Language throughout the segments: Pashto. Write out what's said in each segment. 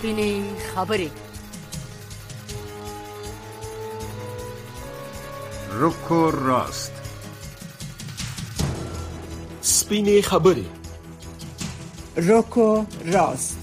سپینې خبرې. رک و راست. سپینې خبرې. رک و راست.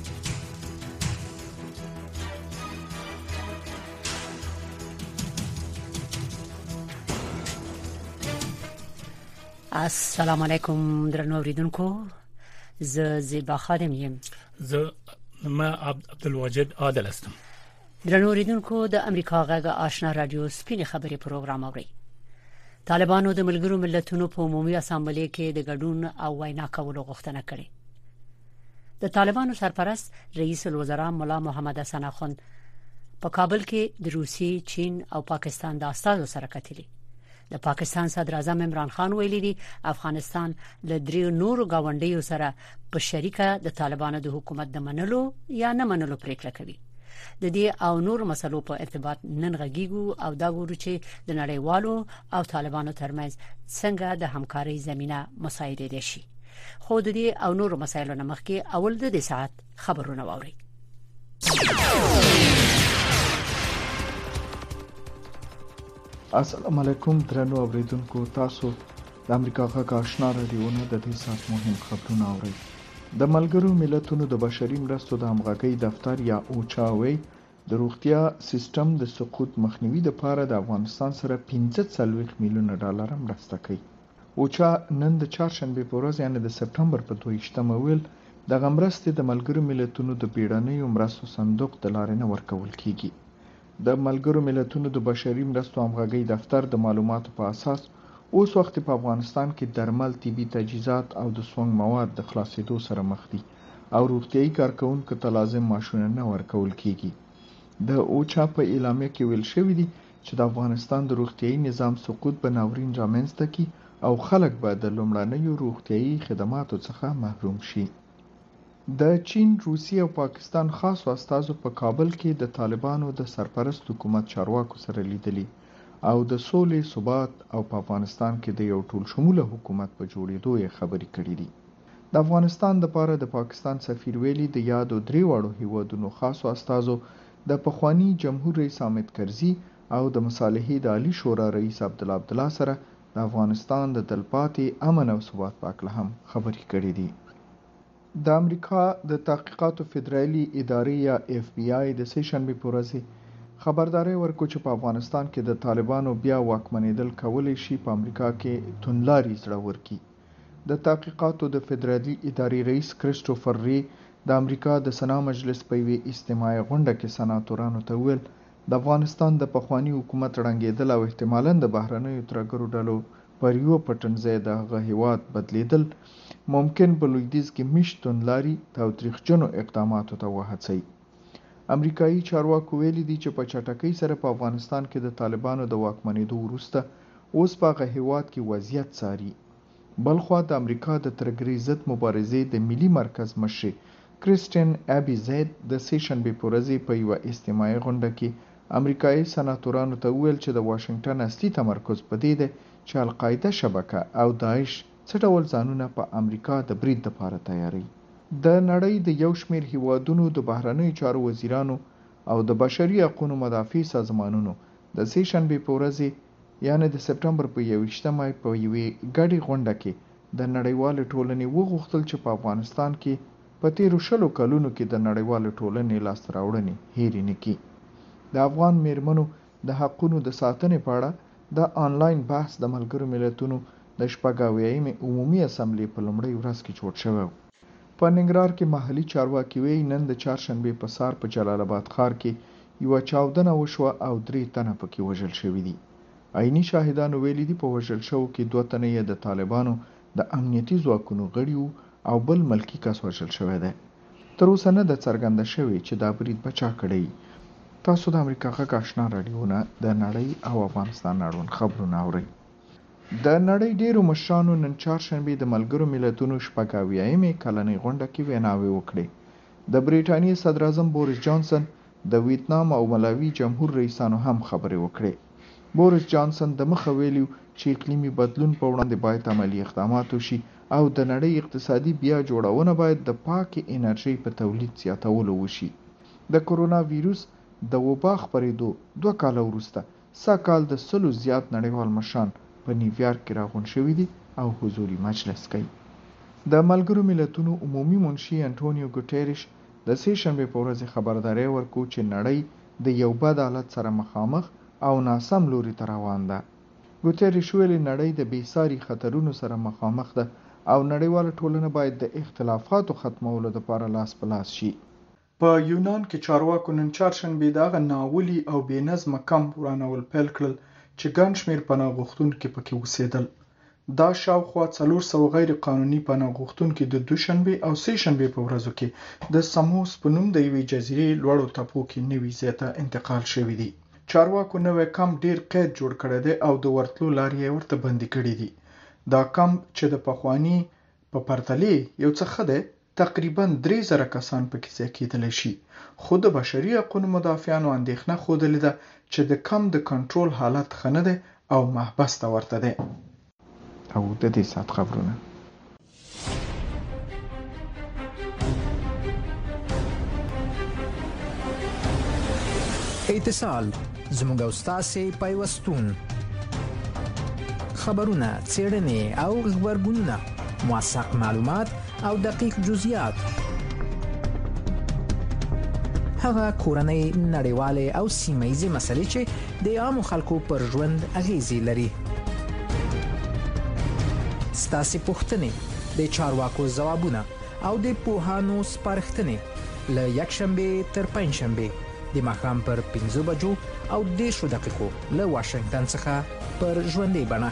السلام علیکم درنو اوریدونکو، زه زیبا خادم یم. ما عبدالواجد عادل هستم. درنو اوریدونکو، د امریکا غږ آشنا رادیو سپینې خبرې پروګرام اورئ. طالبانو د ملګرو ملتونو په عمومي اسامبلې کې د ګډون او وینا کولو غوښتنه کړې. د طالبانو سرپرست رئیس الوزرا مولا محمد حسن اخوند په کابل کې د روسي، چین او پاکستان د استازو سره کتلي. د پاکستان صدر اعظم عمران خان ویلي دی افغانستان له دریو نورو گاونډیو سره په شریکه د طالبانو د حکومت د منلو یا نه منلو پریکړه کوي. د دې او نور مسلو په ارتباط نن غږیږو او دا ګورو چې د نړیوالو او طالبانو ترمنځ څنګه د همکارۍ زمينه مساعده دي شي. خو د دې او نور مسایلو نه مخکې اول د دې ساعت خبرونه واوري. السلام علیکم درنو اوریدونکو، تاسو د امریکا غږ آشنا رادیوونه د دې سات مهم خبرونه اورئ. د ملګرو ملتونو د بشري مرستو د همغږۍ دفتر یا اوچاوي د روغتیا سیستم د سقوط مخنیوي لپاره د افغانستان سره 45 میلیون ډالر مرسته کوي. اوچا نن د چهارشنبه په ورځ یعنی د سپتمبر په 22 ویل د غمرستې د ملګرو ملتونو د بیړنیو مرستو صندوق د لارې نه ورکول کیږي. د ملګرو ملتونو د بشري مرستو همغږۍ دفتر د معلوماتو په اساس اوس وخت په افغانستان کې درمل، طبي تجهیزات او د سونګ مواد د خلاصېدو سره مخ دي او روغتيایي کارکونکو ته لازم معاشونه نه ورکول کیږي. د اوچا په اعلامیه کې ویل شوی دی چې د افغانستان د روغتيایي نظام سقوط به ناورین رامنځته کړي او خلک به د لومړنیو روغتيایي خدماتو څخه محروم شي. د چین، روسیې او پاکستان خاصو استازو په کابل کې د طالبانو د سرپرست حکومت چارواکو سره لیدلي او د سولې، ثبات او په افغانستان کې د یو ټول شموله حکومت په جوړېدو یې خبرې کړې دي. د افغانستان لپاره د پاکستان سفیر ویلي د یادو درې واړو هیوادونو خاصو استازو د پخوانی جمهور رئیس حامد کرزي او د مصالحې د عالی شورا رئیس عبدالله سره د افغانستان د تلپاتې امن او ثبات په اړه هم خبرې کړې دي. د امریکا د تحقیقاتو فدرالي ادارې یا FBI د سه شنبه په ورځ خبرداري ورکړه چې په افغانستان کې د طالبانو بیا واکمنېدل کولای شي په امریکا کې توندلاري زړه ورکړي. د تحقیقاتو د فدرالي ادارې رئیس کریسټوفر ری د امریکا د سنا مجلس په یوه اجتماعي غونډه کې سناتورانو ته ویل د افغانستان د پخوانی حکومت ړنګېدل او احتمالاً د بهرنیو ترګرو ډلو پر یو پټنځای د هغه هیواد بدلیدل ممکن په لویدیځ کې میشت توندلاري تاوتریخجنو اقداماتو ته وهڅوي. امریکایي چارواکو ویلي دي چې په چټکۍ سره په افغانستان کې د طالبانو د واکمنېدو وروسته اوس په هغه هیواد کې وضعیت څاري. بلخوا د امریکا د ترګرۍ ضد مبارزې د ملي مرکز مشر کریسټین ابي زید د سه شنبه په ورځ په یوه اجتماعي غونډه کې امریکایي سناتورانو ته ویل چې د واشنگټن اصلي تمرکز په دې دی چې القاعده شبکه او داعش څه ډول ځانونه په امریکا د برید لپاره تیاری. د نړۍ د یو شمېر هیوادونو د بهرنیو چارو وزیرانو او د بشري حقوقو مدافع سازمانونو د سه شنبه په ورځ یعنی د سپتمبر په 21مه په یوې ګډې غونډه کې د نړیوال ټولنې وغوښتل چې په افغانستان کې په تیرو 20 کلونو کې د نړیوال ټولنې لاسته راوړنې هېرې نه کړي. د افغان میرمنو د حقوقو د ساتنې په اړه د آنلاین بحث د ملګرو ملتونو د شپږاویایمې عمومي اسامبلې په لومړۍ ورځ کې جوړ شوی. په ننګرهار کې محلي چارواکي وایي نن د چهارشنبې په سهار په جلال آباد ښار کې یوه چاودنه وشوه او 3 تنه پکې وژل شوي دي. عیني شاهدانو ویلي دي په وژل شوو کې 2 تنه یې د طالبانو د امنیتي ځواکونو غړي وو او بل ملکي کس وژل شوی دی. تر اوسه نه ده څرګنده شوې چې دا برید به چا کړی. تاسو د امریکا غږ آشنا راډیوونه د نړۍ او افغانستان اړوند خبرونه اورئ. د نړۍ ډیرو مشرانو نن چهارشنبه د ملګرو ملتونو شپږاویایمې کلنۍ غونډه کې ویناوې وکړې. د بریټانیې صدر اعظم بوریس جانسن، د ویتنام او ملاوي جمهور رئیسانو هم خبرې وکړې. بوریس جانسن د مخه ویلي چې اقلیمي بدلون په وړاندې باید عملی اقدامات وشي او د نړۍ اقتصادي بیا جوړونه باید د پاکې انرژۍ په تولید زیاتولو وشي. د کرونا ویروس د وبا خپرېدو 2 کال وروسته ساکال د 100 زیات نړیوال مشران په نیویارک کې راغونډ شوي دي او حضوري مجلس کوي. د ملګرو ملتونو عمومي منشي انټونیو ګوټيريش د سې شنبې په ورځ خبرداري ورکړه چې نړۍ د یو بد حالت سره مخامخ او ناسم لوري ته روان ده. ګوټيريش ویلي نړۍ د بېساري خطرونو سره مخامخ ده او نړیواله ټولنه باید د اختلافاتو ختمولو لپاره لاس په لاس شي. په یونان کې چارواکو نن چهارشنبې دغه ناولي او بې نظمه کمپ ورانول پیل کړل چې ګڼ شمېر پناه غوښتونکي پکې اوسېدل. دا شاوخوا 400 غیر قانوني پناه غوښتونکي د دوشنبې او سې شنبې په ورځو کې د سموس په نوم د یوې جزیرې لوړو تپو کې نوي ځای ته انتقال شوي دي. چارواکو نوی کمپ ډیر قید جوړ کړی دی او د ورتلو لارې یې ورته بندي کړي دي. دا کمپ چې د پخواني په پرتلې یو څه ښه دی، تقریبا 3000 کسان پکې ځای کېدلی شي، خو د بشري حقونو مدافعانو اندېښنه ښودلې ده چې د کمپ د کنټرول حالت ښه نه دی او محبس ته ورته دی. او د دې ساعت خبرونه اتصال زموږ او ستاسې پیوستون، خبرونه، څېړنې او غبرګونونه، موثق معلومات او دقیق جزئیات، هغه کورنۍ، نړیوالې او سیمه‌ییزې مسلې چې د عامو خلکو پر ژوند اغیزې لري. ستاسې پوښتنې، د چارواکو ځوابونه او د پوهانو سپارښتنې له یکشنبې تر پنجشنبې د ماښام پر 5 بجو او 10 دقیقو له واشنگټن څخه پر ژوندۍ بڼه.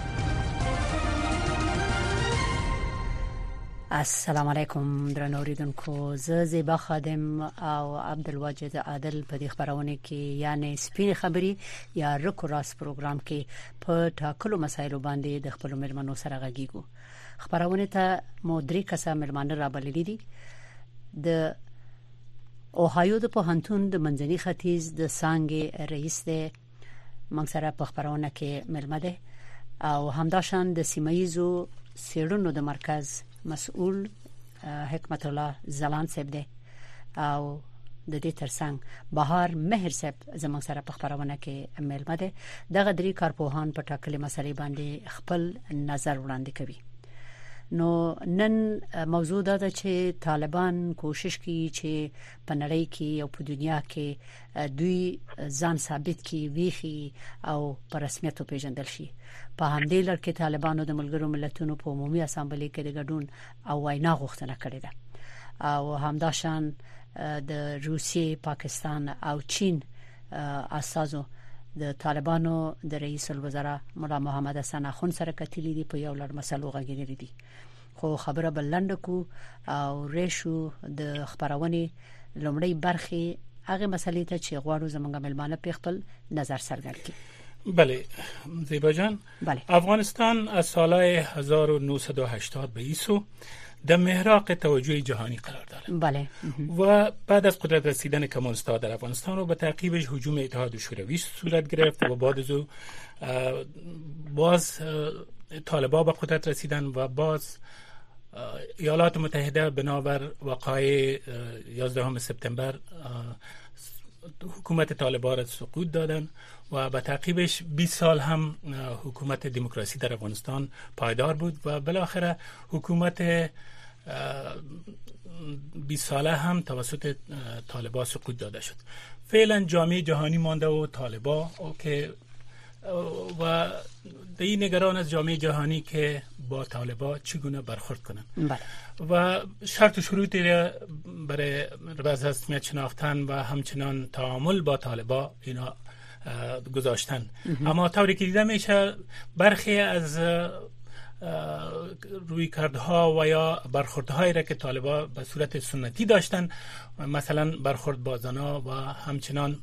السلام علیکم درنو اوریدونکو، زه زیبا خادم او عبدالواجد عادل په دې خبرونه کې یعنی سپین خبري یا رکو راس پروګرام کې په ټاکلو مسایلو باندې د خپل ملمنو سره غږیږو. خبرونه ته مو 3 کسه ملمانه را بللي دي. د اوهایو د پوهنتون د منځني ختیځ د څانګې رئیس دی، موږ سره په خبرونه کې ملمه ده، او همداشان د سیمه‌ییزو څېړنو د مرکز مسؤل حکمت الله زلان صاحب دی، او د دې ترڅنګ بهار مهر صاحب زموږ سره په خبرونه کې ملمه ده. دغه 3 کارپوهان په ټاکلې مسلې باندې خپل نظر وړاندې کوي. نو نن موضوع ده چې طالبان کوشش کوي چې په نړۍ کې او په دنیا کې دوی ځان ثابت کړي، ویخي او په رسمیت پیژندل شي. په همدې لړ کې طالبانو د ملګرو ملتونو په عمومي اسامبلې کې د ګډون او وینا غوښتنه کړې ده، او همداشان د روسیې، پاکستان او چین اساسو د طالبانو د رئیس الوزرا مولا محمد حسن اخوند سره کتلې دي، په یو لړ مسلو غږیدلې دي. خو خبره بلند کو او ریشو د خبرونه لومړی برخه هغه مسلې ته چې غواړو زمونږ ملمانه په خپل نظر څرګند کړي. بله زیبا جان، افغانستان از سال 1980 به ایسو در محراق توجه جهانی قرار دارد. بله. و بعد از قدرت رسیدن کمونیست‌ها در افغانستان رو به تعقیبش هجوم اتحاد شوروی صورت گرفت و بعد از او باز طالبان به قدرت رسیدن و باز ایالات متحده بنابر وقایع 11 سپتامبر حکومت طالبان را سقوط دادن و به تعقیبش 20 سال هم حکومت دموکراسی در افغانستان پایدار بود و بالاخره حکومت 20 ساله هم توسط طالبان سقوط داده شد. فعلا جامعه جهانی مانده و طالبان که و این نگران از جامعه جهانی که با طالبان چگونه برخورد کنند. و شرط و شروطی را برای رسمیت شناختن و همچنان تعامل با طالبان اینا گذاشتن. اما طوری که دیده میشه برخی از رویکردها و یا برخوردهایی را که طالبان به صورت سنتی داشتن، مثلا برخورد با زنا و همچنان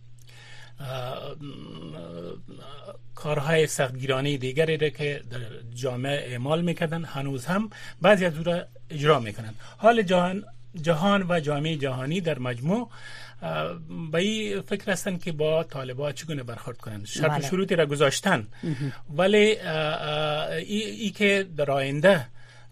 کارهای سختگیرانه دیگری را که در جامعه اعمال میکردن هنوز هم بعضی از او را اجرا میکنن. حال جهان و جامعه جهانی در مجموع به این فکر هستن که با طالبان چگونه برخورد کنند. شرط و شروطی را گذاشتن، ولی ای که در آینده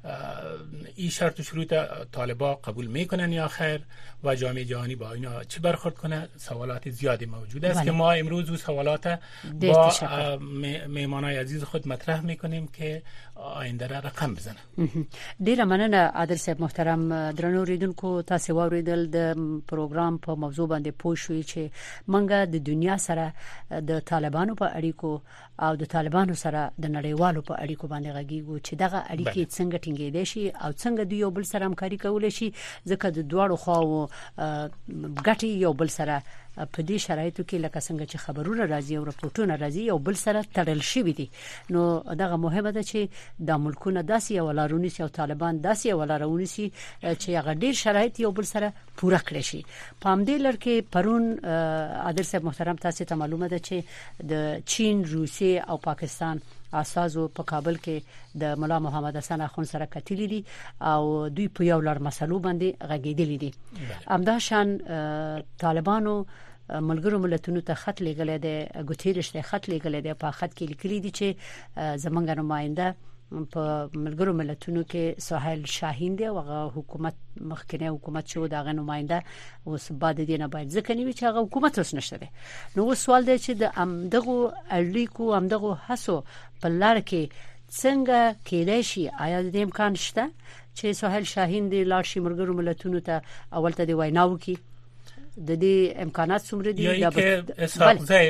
این شرط و شروط طالبان قبول میکنن یا خیر و جامعه جهانی با اینا چه برخورد کنه. سوالات زیادی موجود است که ما امروز اون سوالات با مهمانای عزیز خود مطرح میکنیم که آینده را رقم بزنه. ډیره مننه عادل صاحب محترم. درنو ریدونکو تاسو واوریدل د پروګرام په موضوع باندې پوه شوي چې منګه د دنیا سره د طالبانو په اړیکو او د طالبانو سره د نړیوالو په اړیکو باندې غږیږو چې دغه اړیکې څنګه ټینګېدای شي او څنګه دوی یو بل سره همکاري کولای شي، ځکه د دواړو خواو ګټې یو بل سره په دې شرایطو کې لکه څنګه چې خبرونه راځي او راپورټونه راځي یو بل سره تړل شوي دي. نو دغه مهمه ده چې د ملکونو داسې یو لارونی او طالبان داسې یو لارونی چې هغه ډیر شرایط یو بل سره پوره کړی شي. په همدې لړ کې پرون عادل صاحب محترم تاسو ته معلومه ده چې د چین، روسیې او پاکستان اساسو په کابل کې د مولا محمد حسن اخوند سره کتلی دي او دوی په یو لړ مسلو باندې غږیدلی دي. همدا شان طالبانو ملګرو ملتونو ته خط لیږلی دی، ګوتیرش ته خط لیږلی دی، په خط کې لیکلي دي چې زمونږ نماینده په ملګرو ملتونو کې سهیل شاهین دی او هغه حکومت مخکنی حکومت شو دغه نماینده اوس بعد دینه باید ځکه نیوي چې هغه حکومت اوس نشته دی. نو سوال دی چې د امدغه اړیکو امدغه حسو په لار کې څنګه کېدای شي؟ آیا د امکان شته چې سهیل شاهین دی لاړ شي ملګرو ملتونو ته اول ته دی وینا وکړي؟ د دې امکانات څومره دي؟ یا که اسحاق زی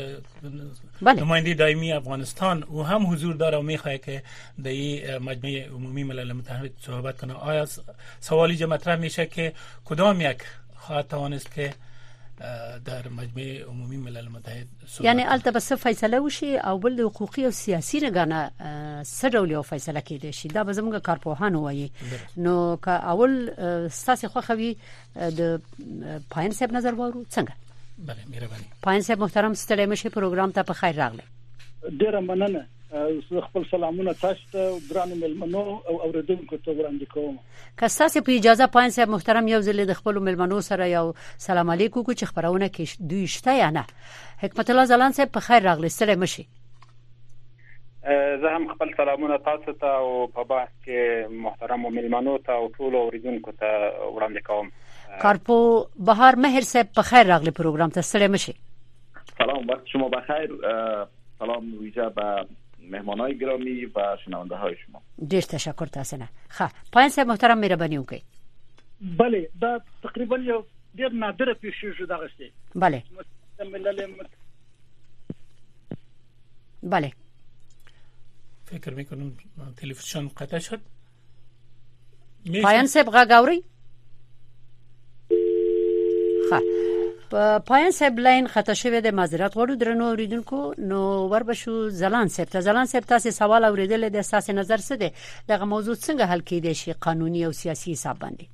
نماینده دائمی افغانستان او هم حضور داره و میخواه که در مجمع عمومی ملل متحد صحبت کنه. آیا سوالی جو مطرح میشه که کدام یک خواهد توانست که در مجمع عمومی ملل متحد صحبت یعنی البته بس فیصله وشي او بل حقوقي او سیاسي رګانه سره له فیصله کېدې شي دا به زموږ کارپوهان وایي. نو که اول ستاسو خو خوي د پاین صاحب نظر وورو څنګه؟ بله مهرباني. پاین صاحب محترم ستړي مشه پروګرام ته په خیر راغله. ډیره مننه. خپل سلامونه تاسو ته ګرانو ملمنو او اوریدونکو ته وړاندې کوم. که تاسو په اجازه پاین صاحب محترم یو ځل د خپل ملمنو سره یو سلام علیکم کو چې خبرونه کې دوی شته یا نه. حکمت الله زلان صاحب په خیر راغله ستړي مشه. زه هم خپل سلامونه تاسو ته او په بحث کې محترم ملمنو ته او ټول اوریدونکو ته وړاندې کوم. کارپو بهار مهر صاحب په خیر راغله پروګرام ته ستړي مشه. سلام وقت شما بخیر. سلام ویژه به مهمانای گرامی و شنونده های شما. ډیر تشکر تاسو نه. ښه پاین صاحب محترم مهرباني وکړئ. بله دا تقریبا یو ډیر نادره پیښه شو دغه څه. بله بله فکر میکنم تلویزیون قطع شد. پاین صاحب غاګاوري. ښه پاین صاحب لاین خطا شوی د معذرت غواړو درنو اوریدونکو. نو وربشو زلان صاحب ته. زلان صاحب تاسو سوال اوریدل د اساس نظر څه دی؟ دغه موضوع څنګه حل کېدای شي قانوني او سیاسي حساب باندې؟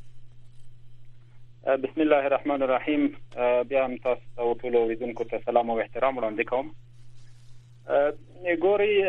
بسم الله الرحمن الرحیم. بیا هم تاسو او ټول اوریدونکو ته سلام او احترام وړاندې کوم. ګوري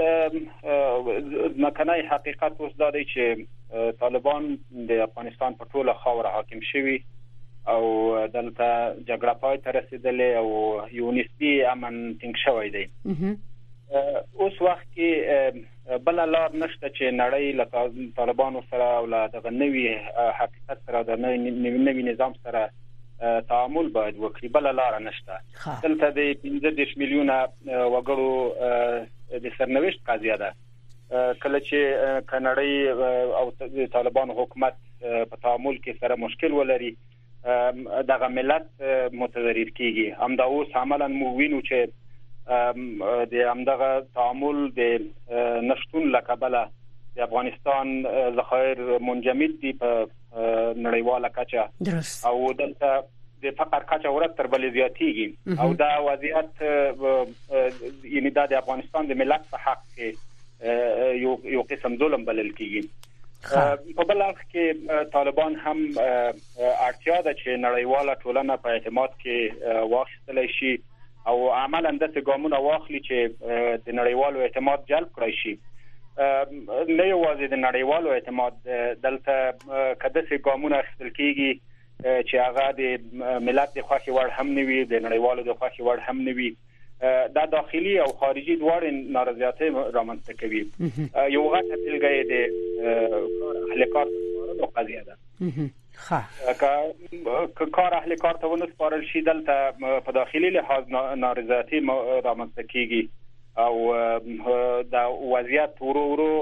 مکنای حقیقت اوس دا دی چې طالبان د افغانستان په ټوله خاوره حاکم شوي او دلته جګړه پای ته رسیدلې او یو نسبی امن ټینګ شوی دی. اوس وخت کې بل لار نشته چې نړۍ له طالبانو سره او له دغه نوي حقیقت سره د نوي نظام سره تعامل باید وکړي. بل لار نشته. دلته د 15 میلیونه وګړو د سرنوشت قضیه ده. کله چې نړۍ او طالبان حکومت په تعامل کې سره مشکل ولري دغه ملت متضرر کیږي. همدا اوس عملاً مو وینو چې د همدغه تعامل د نشټون لکبله د افغانستان ذخایر منجمد دي په نړیواله کچه او دلته د فقر کچه ورته بل زیاتیږي او دا وضعیت یعنی د افغانستان د ملت په حق کې یو قسم ظلم بلل کیږي. په بل اړخ کې طالبان هم اړتیا ده چې نړیواله ټولنه په اعتماد کې واخیستل شي او عملاً د ګامونه واخلي چې د نړیوالو اعتماد جلب کړی شي. نه یوازې د نړیوالو اعتماد دلته کده چې ګامونه اخیستل کیږي چې هغه د ملت د خوښي وړ هم نه وي، د نړیوالو د خوښي وړ هم نه وي. دا داخلي او خارجي دواړه نارضایتي رامنځته کوي. یو غټه بلګه د اهل کار سپارلو قضیه ده. که کار اهل کار ته ونه سپارل شي دلته په داخلي لحاظ نارضایتي رامنځته کیږي او د وضعیت ورو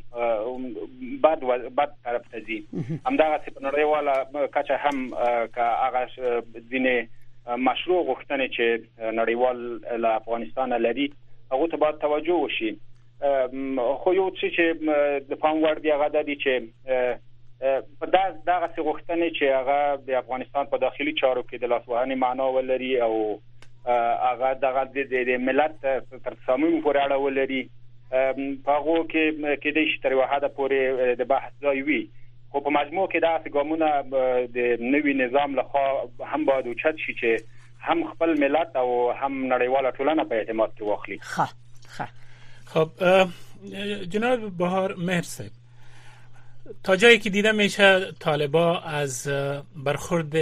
بد طرف ته ځي. همدغه په نړیواله کچه هم که هغه ځینې مشروع غوښتنې چې نړیوال له افغانستان لري هغه ته باید توجه وشي. خو یو څه چې د پام وړ دی هغه د چې په دغه څه غوښتنې چې هغه د افغانستان په داخلي چارو کې د لاسوهنې معنا ولري او هغه دغه د ملت تر تصامیم پورې اړه ولري، په هغه کې د شتري وحده پورې د بحث ځای وي. خو په مجموع کې دا څنګهونه د نوي نظام لخوا هم باید اوچت شي چې هم خپل ملت او هم نړیواله ټولنه په اعتماد کې واخلي. خب جناب بهار مهر صاحب، تا جایی که دیده میشه طالبا از برخورد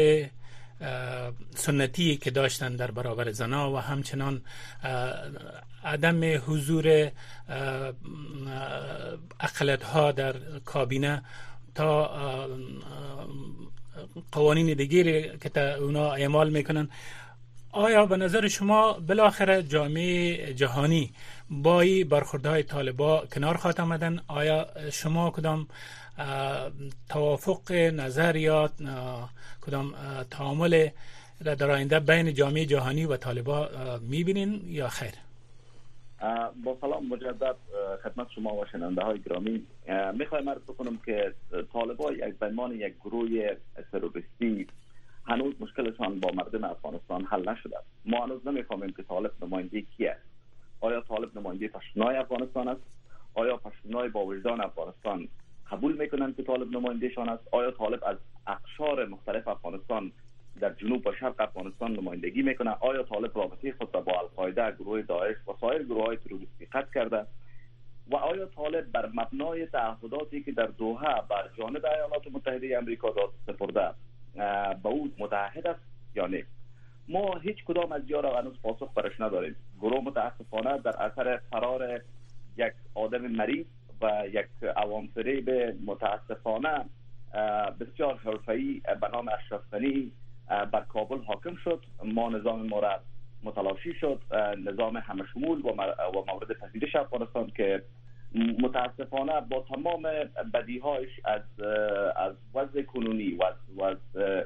سنتی که داشتن در برابر زنا و همچنان عدم حضور اقلیت‌ها در کابینه تا قوانین دیگری که اونا اعمال میکنن، آیا به نظر شما بالاخره جامعه جهانی با این برخوردهای طالبا کنار خواهد آمدن؟ آیا شما کدام توافق نظر یا کدام تعامل در آینده بین جامعه جهانی و طالبا میبینین یا خیر؟ با سلام مجدد خدمت شما و شنونده های گرامی. میخوایم عرض بکنم که طالبا به عنوان یک گروه تروریستی هنوز مشکلشان با مردم افغانستان حل نشده. ما هنوز نمیفهمیم که طالب نماینده کی است. آیا طالب نماینده پشتونای افغانستان است؟ آیا پشتونای با وجدان افغانستان قبول میکنند که طالب نمایندهشان است؟ آیا طالب از اقشار مختلف افغانستان در جنوب و شرق افغانستان نمایندگی میکنه؟ آیا طالب رابطه خود را با القاعده، گروه داعش و سایر گروه‌های تروریستی قطع کرده؟ و آیا طالب بر مبنای تعهداتی که در دوحه بر جانب ایالات متحده آمریکا داد سپرده به او متعهد است یا نه؟ ما هیچ کدام از اینها را هنوز پاسخ برش نداریم. گروه متاسفانه در اثر فرار یک آدم مریض و یک عوام فریب متاسفانه بسیار حرفه‌ای به نام اشرف غنی بر کابل حاکم شد. ما نظام ما را متلاشی شد، نظام همشمول و مورد پذیرش افغانستان که متاسفانه با تمام بدیهایش از وضع کنونی و از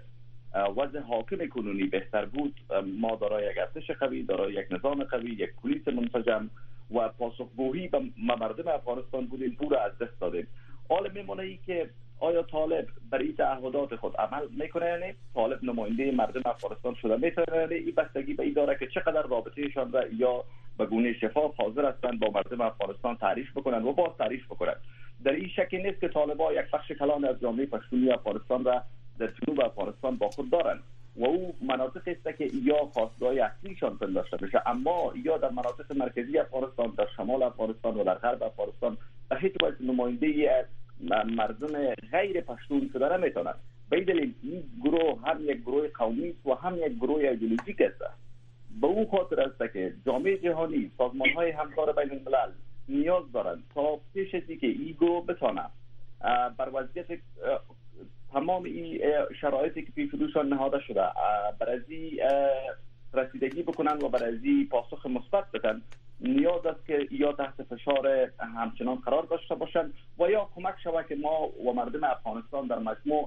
وضع حاکم کنونی بهتر بود. ما دارای یک ارتش قوی، دارای یک نظام قوی، یک پلیس منسجم و پاسخگویی به مردم افغانستان بودیم، پور از دست دادیم. حال میمونه ای که آیا طالب برای تعهدات خود عمل میکنه یا نه؟ طالب نماینده مردم افغانستان شده میتونه؟ این بستگی به این داره که چقدر رابطهشان را یا به گونه شفاف حاضر هستند با مردم افغانستان تعریف بکنن و باز تعریف بکنن. در این شکی نیست که طالبا یک بخش کلان از جامعه پشتونی افغانستان را در جنوب افغانستان با خود دارند و او مناطق است که یا خواستگاه اصلیشان پنداشته بشه، اما یا در مناطق مرکزی افغانستان، در شمال افغانستان و در غرب افغانستان به هیچ وجه نماینده مردم غیر پشتون شده نمیتونند. به این دلیل این گروه هم یک گروه قومی و هم یک گروه ایدئولوژیک است. به اون خاطر است که جامعه جهانی، سازمان‌های همکار بین الملل نیاز دارند تا پیش از اینکه این گروه بتونه بر وضعیت تمام این شرایطی که پیش روشان نهاده شده برای رسیدگی بکنن و برای پاسخ مثبت بدن، نیاز است که یا تحت فشار همچنان قرار داشته باشند و یا کمک شود که ما و مردم افغانستان در مجموع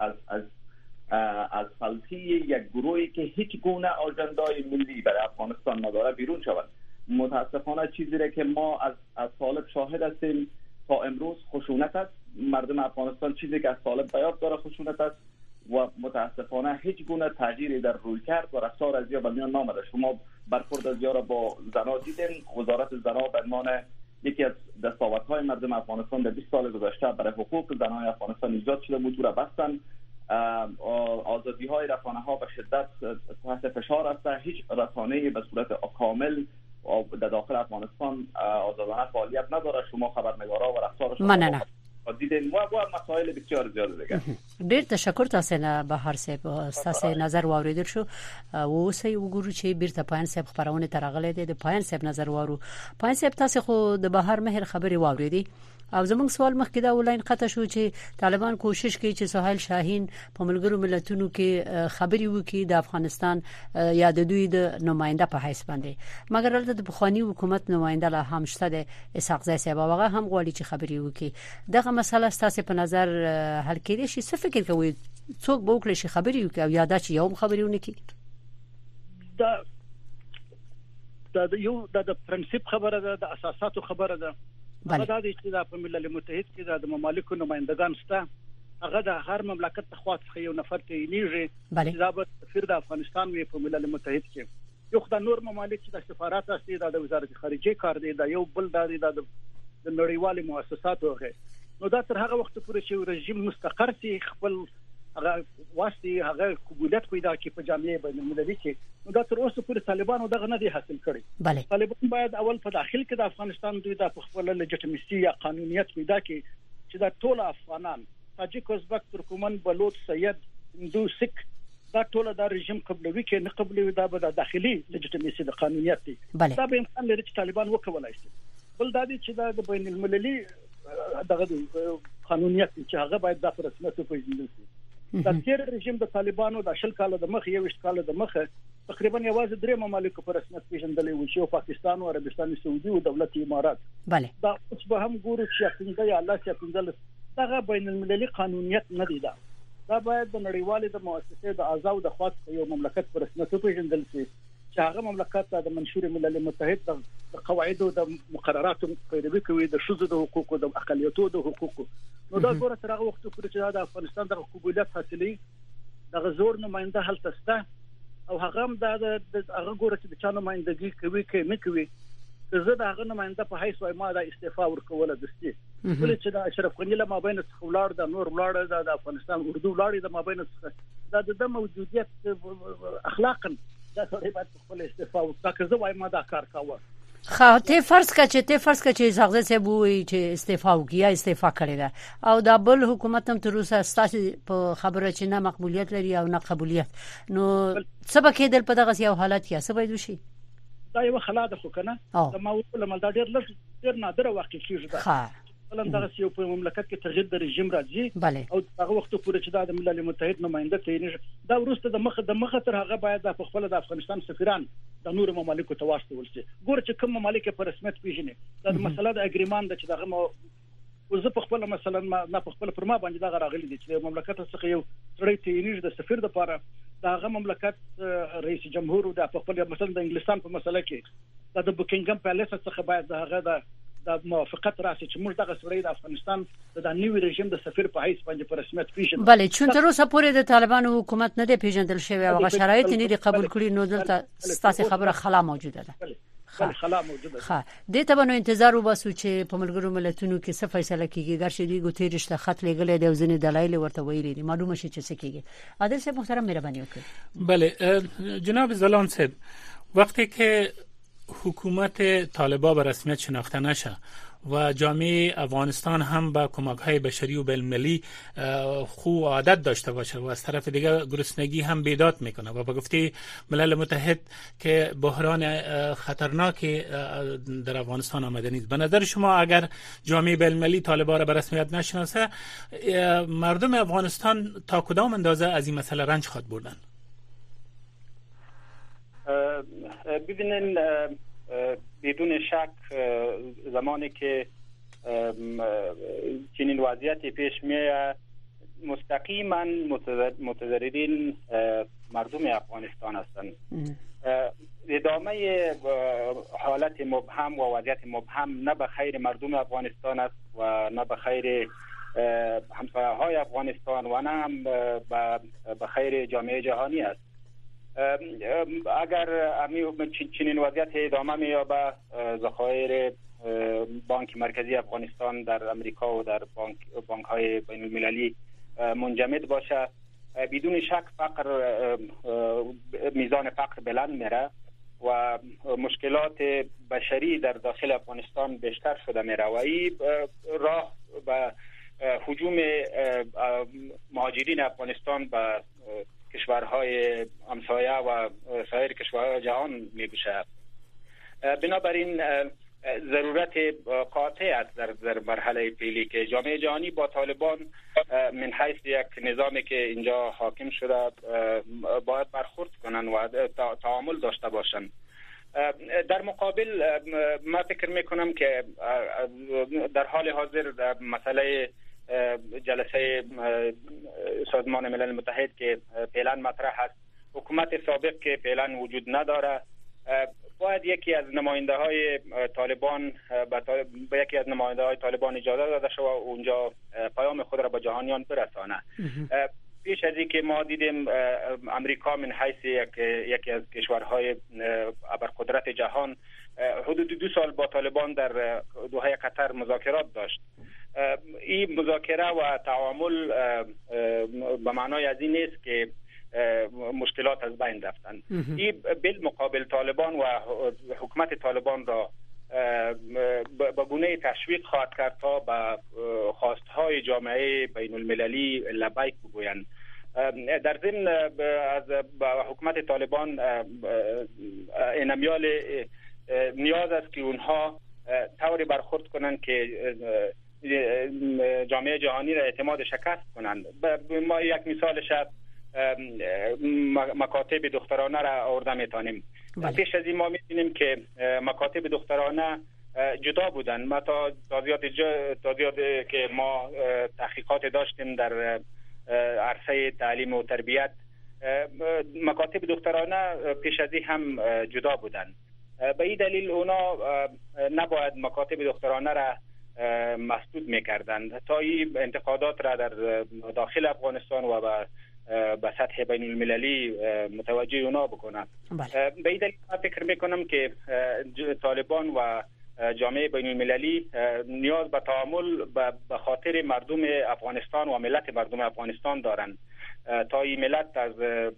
از فلسفه یک گروهی که هیچ گونه آژندای ملی برای افغانستان نداره بیرون شود. متاسفانه چیزی را که ما از طالب شاهد هستیم تا امروز خشونت است. مردم افغانستان چیزی که از طالب بیاد داره خشونت است و متاسفانه هیچ گونه تغییری در روی کرد و رفتار از یا به میان نامده. شما برخورد از یا را با زنا دیدین. وزارت زنا به عنوان یکی از دستاوردهای مردم افغانستان در 20 سال گذشته برای حقوق زنان افغانستان ایجاد شده بود، را بستن. آزادی های رسانه ها به شدت تحت فشار است. هیچ رسانه‌ای به صورت کامل در داخل افغانستان آزادانه فعالیت نداره. شما خبرنگارا و رفتارشون دیدین و مسائل بسیار زیاد دیگه. ډیر تشکر تاسو نه بهار صاحب، تاسو نظر واوریدل شو او سې وګورو چې بیرته پاین صاحب خبرونه ترغلې دي. د پاین صاحب نظر وارو. پاین صاحب تاسو خو د بهار مهر خبري واوریدي او زموږ سوال مخکې دا ولاین قطع شو چې طالبان کوشش کوي چې سهیل شاهین په ملګرو ملتونو کې خبري وکړي د افغانستان یا د دوی د نماینده په حیث باندې، مګر دلته د بخوانی حکومت نماینده لا هم شته د اسحاق زی صاحب، هغه هم غواړي چې خبري وکړي. دغه مسله ستاسو په نظر حل کېدای شي؟ څه فکر کوئ څوک به وکړي چې خبري وکړي او یا دا چې یو خبري ونه کړي؟ دا د پرنسپ خبره ده، د اساساتو خبره ده. هغه د چې د ملل متحد کې د ممالکو نمائندگان شته، هغه د هر مملکت خوا څخه یو نفر تعینېږي چې دا به سفیر د افغانستان وي په ملل متحد کې. یو خدای نور ممالک چې د سفارت اصلي د وزارت خارجه کار دی، دا یو بل د نړیوالو مؤسساتو هغه. نو دا تر هغه وخت پورې چې رژیم مستقر شي، خپل هغه واسطي هغه قبولیت پیدا کړي په جامعه بین المللي کې، نو دا تر اوسه پورې طالبانو دغه نه دی حاصل کړی. طالبان باید اول په داخل کې د افغانستان دوی د خپل لجټیمیسي یا قانونیت پیدا کړي چې دا ټول افغانان، تاجک، ازبک، ترکمن، بلوچ، سید، هندو، سیک، دا ټول د رژیم قبلوي کې نه قبلوي، دا به د داخلي لجټیمیسي د قانونیت دی. دا به امکان لري چې طالبان وکولای شي. بل دا دی چې دا د بین المللي دغه قانونیت چې هغه باید د رسمیت په پیژندل شي. د تیر رژیم د طالبانو د 20 کال د مخ 21 کال د مخ تقریبا یوازې 3 ممالک په رسمیت پیژندلې و چې پاکستان او عربستان سعودي او دولت امارات. دا اوس به هم ګورو چې څنګه یا الله چې څنګه دغه بین المللي قانونیت نه دی. دا باید د نړیوالې د مؤسسې د اعضاء د خاص یو مملکت په رسمیت پیژندل شي چې هغه مملکت د منشور ملل متحد د قواعد او د مقرراتو پیروي کوي، د شذ د حقوقو، د اقلیتو د حقوقو. نو دا ګوره تر هغه وخت پورې چې د افغانستان د قبولیت حاصلې د زور نماینده هلته شته او هغه هم د هغه ګوره چې د چا نمایندګي کوي کې نه کوي. زه د هغه نماینده په حیث وایم ما د استعفا ورکوله دستي ولې چې د اشرف غنی له مابین څخه ولاړ د نور ولاړ د افغانستان اردو ولاړ د مابین څخه د موجودیت اخلاقا دا سړی باید خپل استعفا وکړي. زه وایم ما دا کار کاوه. ته فرض کړه چې زغزه سه بووي چې استعفا وکړي یا استعفا کړی ده او دا بل حکومت هم تر اوسه ستاسو په خبره چې نه مقبولیت لري او نه قبولیت، نو سبا کېدل په دغه یو حالت کې څه باید وشي؟ دا یو خلاده خو کنه د موضوع لمل دا ډېر نادره واقع کیږي. مثلا دغه یو په مملکت کې تغییر د رژیم راځي او هغه وخت پورې چې د ملل متحد نماینده تعینېږي، دا ورسته د مخه تر هغه باید د خپل د افغانستان سفیران د نور ممالکو ته واستول شي. ګور چې کوم ممالک په رسمیت پیژني دا مسله د اګریمان د چې دغه زه په خپل مثلا نه په خپل پر ما باندې دا راغلي دي چې مملکت څخه یو سړی تعینېږي د سفیر لپاره، داغه مملکت رئیس جمهور د خپل مثلا د انګلستان په مسله کې د بوکینګم پیلس څخه باید هغه د موافقت راسي چې موږ دغه سړی د افغانستان د نوي رژیم د سفیر په حیث باندې په رسمیت پیژنو. بله چون تر اوسه پورې د طالبانو حکومت نه دی پیژندل شوی او شرایط نه دی قبول کړی، نو دلته ستاسو خبره خلا موجوده ده. بله خلا موجوده ده. د ته بنو انتظار وباسو چې په ملګرو ملتونو کې څه فیصله کیږي. ګرشدي ګوتریش ته خط لګلې د ځینې دلایل ورته ویلي دي، معلومه شي چې څه کیږي. عادل صاحب محترم مهرباني وکړئ. بله جناب زلان صاحب، وقتی که حکومت طالبان به رسمیت شناخته نشه و جامعه افغانستان هم با کمک‌های بشری و بین‌المللی خوب عادت داشته باشه و از طرف دیگه گرسنگی هم بیداد میکنه و به گفته ملل متحد که بحران خطرناکی در افغانستان آمده نیست، به نظر شما اگر جامعه بین‌المللی طالبان را به رسمیت نشناسه، مردم افغانستان تا کدام اندازه از این مسئله رنج خواهد بردن؟ ببینین بدون شک زمانی که چنین وضعیتی پیش میاد مستقیما متضررین مردم افغانستان هستند. ادامه حالت مبهم و وضعیت مبهم نه به خیر مردم افغانستان است و نه به خیر همسایه‌های افغانستان و نه هم به خیر جامعه جهانی است. اگر چنین وضعیت ادامه می‌یابد، ذخایر بانک مرکزی افغانستان در امریکا و در بانک‌های بین‌المللی منجمد باشه، بدون شک میزان فقر بلند میره و مشکلات بشری در داخل افغانستان بیشتر شده میره و این راه به هجوم مهاجرین افغانستان به کشورهای همسایه و سایر کشورهای جهان میگوشه. بنابراین ضرورت قاطع است در مرحله فعلی که جامعه جهانی با طالبان من حیث یک نظامی که اینجا حاکم شده باید برخورد کنن و تعامل داشته باشن. در مقابل من فکر میکنم که در حال حاضر مسئله جلسه سازمان ملل متحد که فعلا مطرح است، حکومت سابق که فعلا وجود نداره، باید یکی از نماینده های طالبان به یکی از نماینده های طالبان اجازه داده شود و اونجا پیام خود را به جهانیان برسانه. پیش از اینکه ما دیدیم امریکا من حیث یکی از کشورهای ابرقدرت جهان حدود 2 سال با طالبان در دوحه قطر مذاکرات داشت. این مذاکره و تعامل به معنای از این نیست که مشکلات از بین رفتن. این بالمقابل طالبان و حکومت طالبان را به گونه تشویق خواهد کرد تا به خواستهای جامعه بین المللی لبیک بگویند. در ضمن از حکومت طالبان انمیال نیاز است که اونها طوری برخورد کنند که جامعه جهانی را اعتماد شکست کنند. ما یک مثالش مکاتب دخترانه را آورده میتونیم. پیش از این ما می‌بینیم که مکاتب دخترانه جدا بودن. ما تا زیاد که ما تحقیقات داشتیم در عرصه تعلیم و تربیت، مکاتب دخترانه پیش از این هم جدا بودن. به این دلیل اونا نباید مکاتب دخترانه را مسدود میکردند تا این انتقادات را در داخل افغانستان و به سطح بین المللی متوجه اونا بکنند. به این دلیل من فکر میکنم که طالبان و جامعه بین المللی نیاز به تعامل به خاطر مردم افغانستان و ملت مردم افغانستان دارند تا این ملت از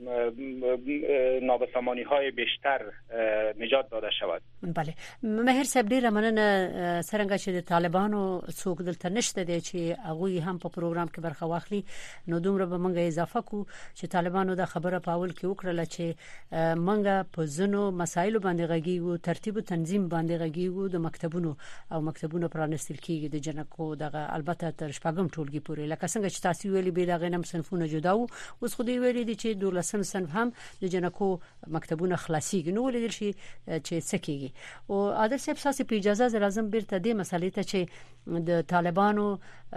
نابسامانی های بیشتر نجات داده شود. بله، مهر صاحب ډیره مننه. څرنګه چې د طالبانو څوک دلته نشته دی چې هغه هم په پروګرام کې برخه واخلي، نو دومره به موږ اضافه کو چې طالبانو د خبره پاول کې وکړه چې موږ په زنو مسایلو باندې غږیږو، ترتیب او تنظیم باندې غږیږو، د مکتبونو پرانستل کیږي د جنکو دغه البته تر شپږم ټولګي پورې، لکه څنګه چې تاسو ویلي به دغه نم صنفونه جدا وو، اوس خو دی ویلي دي چې 12 صنف هم د جنکو مکتبونه خلاصيږي. نو ولیدل شي چې څه کیږي. او عادل صاحب تاسو په اجازه لازم بیرته د مسلې ته چې د طالبانو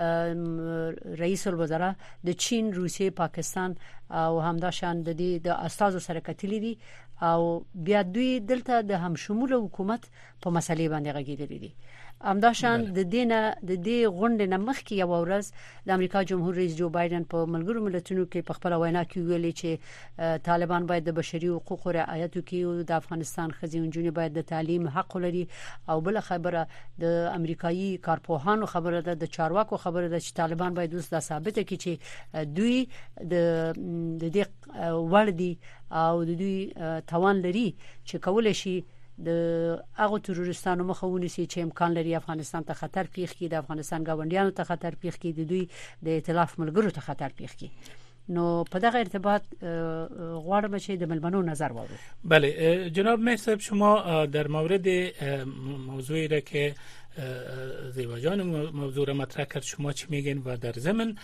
رئیس الوزراء د چین، روسیې، پاکستان او همداشان د دې د استازو سره کتلې دي او بیا دوی دلته د هم شمول حکومت په مسلې باندې غږیدلې دي. همداشان د دې غونډې نه مخکې یو ورځ د امریکا جمهور رئیس جو بایدن په ملګرو ملتونو کې په خپل وینا کې ویلي چې طالبان باید د بشري حقوقو رعایت وکړي او د افغانستان ښځې او نجونې باید د تعلیم حق لري. او بل خبره د امریکایي کارپوهانو خبره ده، د چارواکو خبره ده چې طالبان باید اوس دا ثابته کړي چې دوی د دې وړ دي او د دوی توان لري چې کولای شي د هغه تروریستانو مخه ونیسي چې امکان لري افغانستان ته خطر پیښ کړي، د افغانستان ګاونډیانو ته خطر پیښ کړي، د دوی د ائتلاف ملګرو ته خطر پیښ کړي. نو په دغه ارتباط غواړم چې د ملمنو نظر واورم. بله جناب مهر، شما در مورد موضوعی را که زیبا موضوع را مطرح کرد شما چی میگین و در ضمن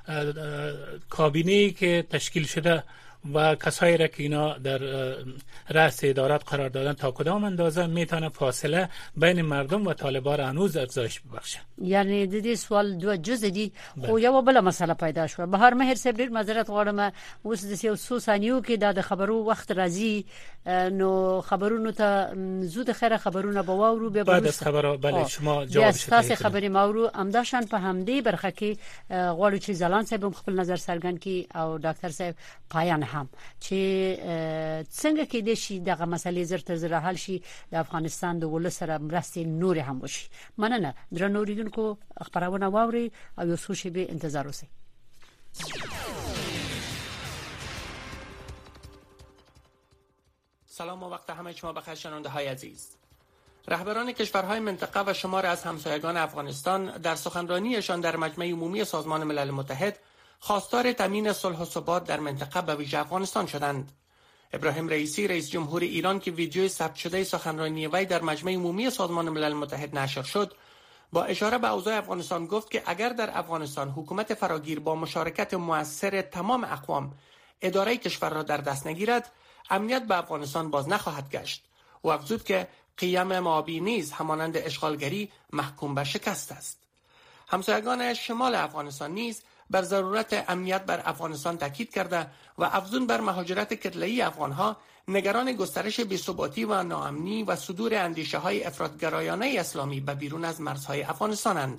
کابینه‌ای که تشکیل شده و کسایی را که اینا در رأس ادارات قرار دادن تا کدام اندازه میتونه فاصله بین مردم و طالبان هنوز افزایش ببخشه؟ یعنی د دې سوال دوه جزء دي، خو یو بل مسله پیدا شو. بهر مهر صاحب ډیر معذرت غواړم، اوس د یو څو ثانیو کې د خبرو وخت راځي، نو خبرونو ته زود خیره خبرونه به واورو به بعد از خبرو. بله شما جواب شته. تاسو خبرې ماورو امداشان په همدې برخه کې غواړو چې زلان صاحب خپل نظر څرګند کړي او ډاکټر صاحب پایان هم چې څنګه کې د شي دغه مسلې زرته زره حل شي، د افغانستان د ولس سره مرستې نور هم وشي. مننه درنوریدونکو، خبرونه واوري او یو څه شی به انتظار وسی. سلام و وقت همه شما بخیر شنونده های عزیز. رهبران کشورهای منطقه و شمار از همسایگان افغانستان در سخنرانیشان در مجمع عمومی سازمان ملل متحد خواستار تامین صلح و ثبات در منطقه به ویژه افغانستان شدند. ابراهیم رئیسی رئیس جمهور ایران که ویدیوی ثبت شده سخنرانی وی در مجمع عمومی سازمان ملل متحد نشر شد، با اشاره به اوضاع افغانستان گفت که اگر در افغانستان حکومت فراگیر با مشارکت مؤثر تمام اقوام اداره کشور را در دست نگیرد، امنیت به افغانستان باز نخواهد گشت. و افزود که قیم مابی نیز همانند اشغالگری محکوم به شکست است. همسایگان شمال افغانستان نیز بر ضرورت امنیت بر افغانستان تاکید کرده و افزون بر مهاجرت کتله‌ای افغانها نگران گسترش بی‌ثباتی و ناامنی و صدور اندیشه‌های افراطگرایانه اسلامی به بیرون از مرزهای افغانستانند.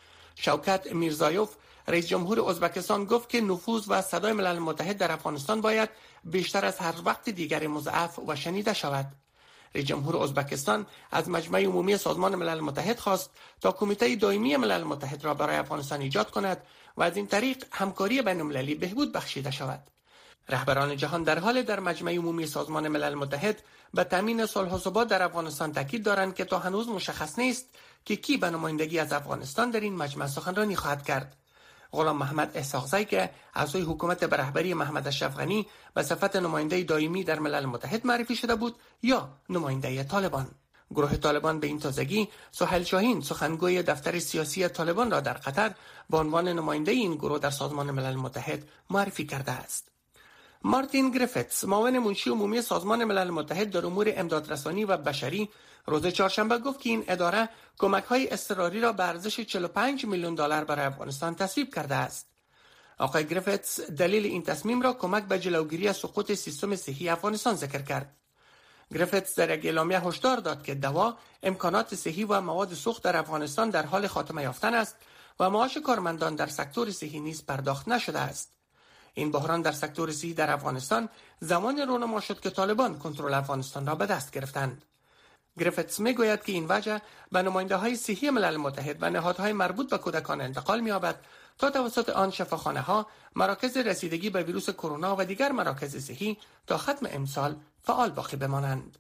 شوکت میرزایوف رئیس جمهور ازبکستان گفت که نفوذ و صدای ملل متحد در افغانستان باید بیشتر از هر وقت دیگری مضاعف و شنیده شود. رئیس جمهور ازبکستان از مجمع عمومی سازمان ملل متحد خواست تا کمیته دائمی ملل متحد را برای افغانستان ایجاد کند و از این طریق همکاری بین‌المللی بهبود بخشیده شود. رهبران جهان در حال در مجمع عمومی سازمان ملل متحد به تامین صلح و ثبات در افغانستان تاکید دارند که تا هنوز مشخص نیست که کی به نمایندگی از افغانستان در این مجمع سخنرانی خواهد کرد. غلام محمد اسحاقزی که اعضای حکومت به رهبری محمد اشرف غنی به صفت نماینده دائمی در ملل متحد معرفی شده بود یا نماینده طالبان. گروه طالبان به این تازگی سهیل شاهین سخنگوی دفتر سیاسی طالبان را در قطر به عنوان نماینده این گروه در سازمان ملل متحد معرفی کرده است. مارتین گریفتس معاون منشی عمومی سازمان ملل متحد در امور امدادرسانی و بشری روز چهارشنبه گفت که این اداره کمک‌های اضطراری را به ارزش 45 میلیون دلار برای افغانستان تصویب کرده است. آقای گریفتس دلیل این تصمیم را کمک به جلوگیری از سقوط سیستم صحی افغانستان ذکر کرد. گریفتس در یک اعلامیه هشدار داد که دوا، امکانات صحی و مواد سوخت در افغانستان در حال خاتمه یافتن است و معاش کارمندان در سکتور صحی نیز پرداخت نشده است. این بحران در سکتور صحی در افغانستان زمان رونما شد که طالبان کنترل افغانستان را به دست گرفتند. گریفتس میگوید که این وجه به نماینده‌های صحی ملل متحد و نهادهای مربوط به کودکان انتقال می‌یابد تا توسط آن شفاخانه‌ها، مراکز رسیدگی به ویروس کرونا و دیگر مراکز صحی تا ختم امسال فعال باقی بمانند.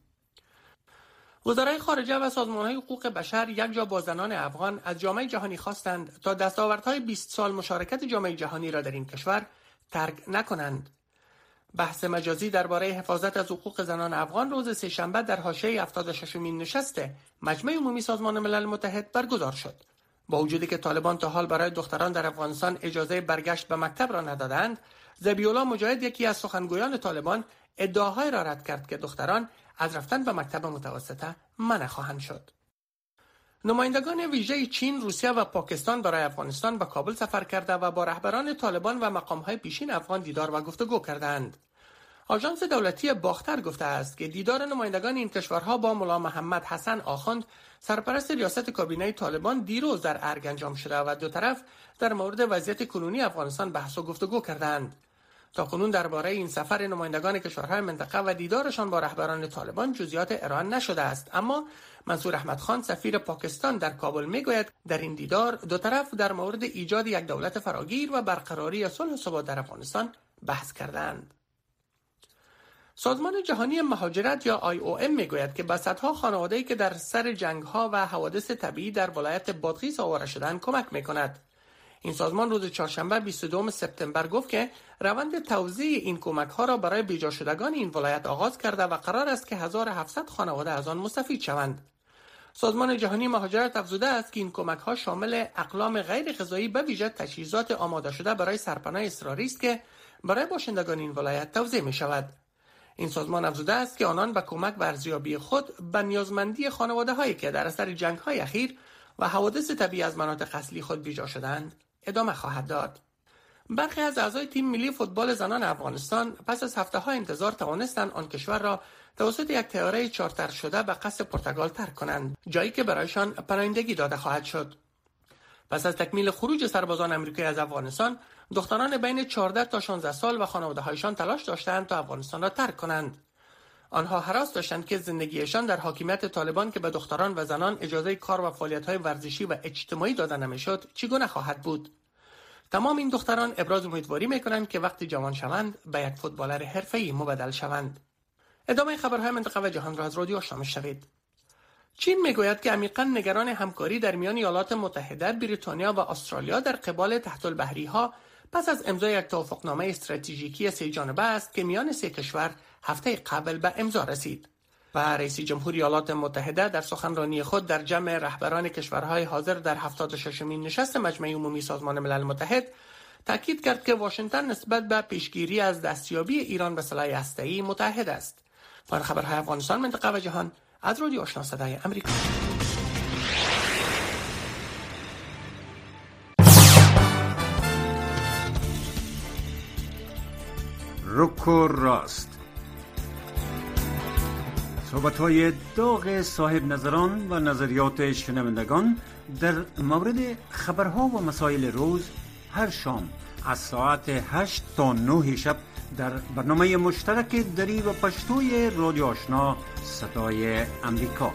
وزرای خارجه و سازمان‌های حقوق بشر یک جا با زنان افغان از جامعه جهانی خواستند تا دستاوردهای 20 سال مشارکت جامعه جهانی را در این کشور ترک نکنند. بحث مجازی درباره حفاظت از حقوق زنان افغان روز سه‌شنبه در حاشیه 76مین نشست مجمع عمومی سازمان ملل متحد برگزار شد. با وجودی که طالبان تا حال برای دختران در افغانستان اجازه برگشت به مکتب را ندادند، ذبیح‌الله مجاهد یکی از سخنگویان طالبان ادعاهای را رد کرد که دختران از رفتن به مکتب متوسطه منع خواهند شد. نمایندگان ویژه چین، روسیه و پاکستان برای افغانستان به کابل سفر کرده و با رهبران طالبان و مقام‌های پیشین افغان دیدار و گفتگو کردند. آژانس دولتی باختر گفته است که دیدار نمایندگان این کشورها با ملا محمد حسن آخوند، سرپرست ریاست کابینه طالبان، دیروز در ارگ انجام شده و دو طرف در مورد وضعیت کنونی افغانستان بحث و گفتگو کردند. تاکنون درباره این سفر نمایندگان کشورهای منطقه و دیدارشان با رهبران طالبان جزئیات ارائه نشده است، اما منصور احمد خان سفیر پاکستان در کابل میگوید در این دیدار دو طرف در مورد ایجاد یک دولت فراگیر و برقراری صلح و ثبات در افغانستان بحث کردند. سازمان جهانی مهاجرت یا IOM میگوید که به صدها خانواده‌ای که در سر جنگ‌ها و حوادث طبیعی در ولایت بادغیس آواره شدند کمک میکند. این سازمان روز چهارشنبه 22 سپتامبر گفت که روند توزیع این کمک‌ها را برای بیجا شدگان این ولایت آغاز کرده و قرار است که 1700 خانواده از آن مستفید شوند. سازمان جهانی مهاجرت افزوده است که این کمک‌ها شامل اقلام غیر غذایی به ویژه تجهیزات آماده شده برای سرپناه اضطراری است که برای باشندگان این ولایت توزیع می‌شود. این سازمان افزوده است که آنان به کمک و ارزیابی خود به نیازمندی خانواده‌هایی که در اثر جنگ‌های اخیر و حوادث طبیعی از مناطق اصلی خود بیجا شدند ادامه خواهد داد. برخی از اعضای تیم ملی فوتبال زنان افغانستان پس از هفته‌ها انتظار توانستند آن کشور را توسط یک طیاره چارتر شده به قصد پرتغال ترک کنند، جایی که برایشان پناهندگی داده خواهد شد. پس از تکمیل خروج سربازان آمریکایی از افغانستان، دختران بین 14 تا 16 سال و خانواده‌هایشان تلاش داشتند تا افغانستان را ترک کنند. آنها هراس داشتند که زندگیشان در حاکمیت طالبان که به دختران و زنان اجازه کار و فعالیت‌های ورزشی و اجتماعی داده نمی‌شد چگونه خواهد بود. تمام این دختران ابراز امیدواری می‌کنند که وقتی جوان شوند به یک فوتبالر حرفه‌ای مبدل شوند. ادامه خبرهای منطقه و جهان را از رادیو آشنا می‌شنوید. چین میگوید که عمیقاً نگران همکاری در میان ایالات متحده، بریتانیا و استرالیا در قبال تحت البحری‌ها پس از امضای یک توافقنامه استراتژیکی 3 جانبه است که میان 3 کشور هفته قبل به امضا رسید. و رئیس جمهور ایالات متحده در سخنرانی خود در جمع رهبران کشورهای حاضر در 76مین نشست مجمع عمومی سازمان ملل متحد تاکید کرد که واشنگتن نسبت به پیشگیری از دستیابی ایران به سلاح هسته‌ای متحد است. برای خبرهای افغانستان، منطقه و جهان از رادیو آشنا صدای آمریکا. رک و راست، صحبت‌های داغ صاحب نظران و نظریات شنوندگان در مورد خبرها و مسائل روز هر شام از ساعت 8 تا 9 شب در برنامه مشترک دری و پشتوی رادیو آشنا صدای امریکا.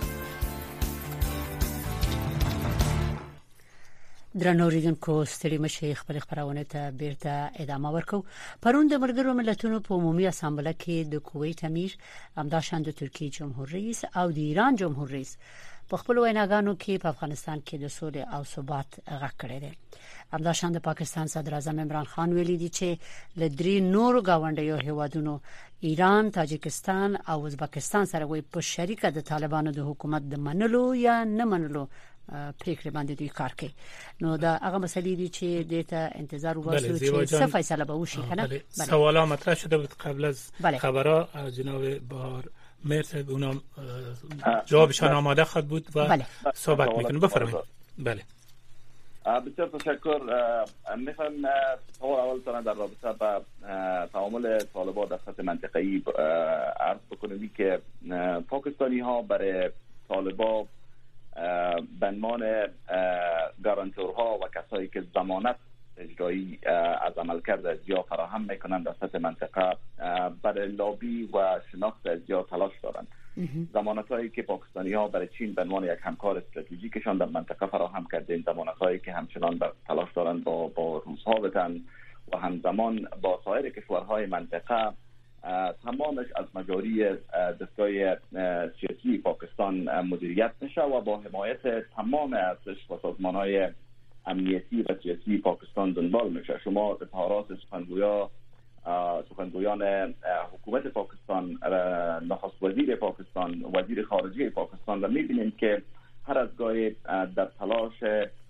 درنو اوریدونکو، ستړي مشي خپل خبرونه ته بیرته ادامه ورکو. پرون د ملګرو ملتونو په عمومي اسامبله کې د کویت امیر، همداشان د ترکیې جمهور رئیس او د ایران جمهور رئیس په خپل ویناګانو کې په افغانستان کې د سولې او ثبات غږ کړی دی. همداشان د پاکستان صدر اعظم عمران خان ویلي دی چې له 3 نورو گاونډیو هیوادونو ایران، تاجکستان او ازبکستان سره وي په شریکه د طالبانو د حکومت د منلو یا نه منلو پریکړه باندې دوی کار کوي. نو دا هغه مسلې دي چې دته انتظار وباسو چې څه فیصله به وشي کنه. سوالا مطرح شده بود قبل از خبرها از جناب بهار مرسی، اونم جوابشان آماده خواهد بود و صحبت میکنه. بفرمایید. بله. بسیار تشکر. میخوام اول در رابطه با تعامل طالبان در سطح منطقه‌ای عرض بکنم که پاکستانی ها برای طالبان به عنوان گارانتورها و کسایی که ضمانت اجرایی از عملکرد ازیا فراهم میکنند در سطح منطقه برای لابی و شناخت ازیا تلاش دارند. ضمانت‌هایی که پاکستانی ها برای چین به عنوان یک همکار استراتژیکشان در منطقه فراهم کرده، ضمانت‌هایی که همچنان در تلاش دارند با روس‌ها بدن و همزمان با سایر کشورهای منطقه تمامش از مجاری دستگاه سیاسی پاکستان مدیریت میشه و با حمایت تمام ارتش و سازمان‌های امنیتی و سیاسی پاکستان دنبال میشه. شما اظهارات سخنگویان حکومت پاکستان، نخست وزیر پاکستان، وزیر خارجه پاکستان را میبینید که هر از گاهی در تلاش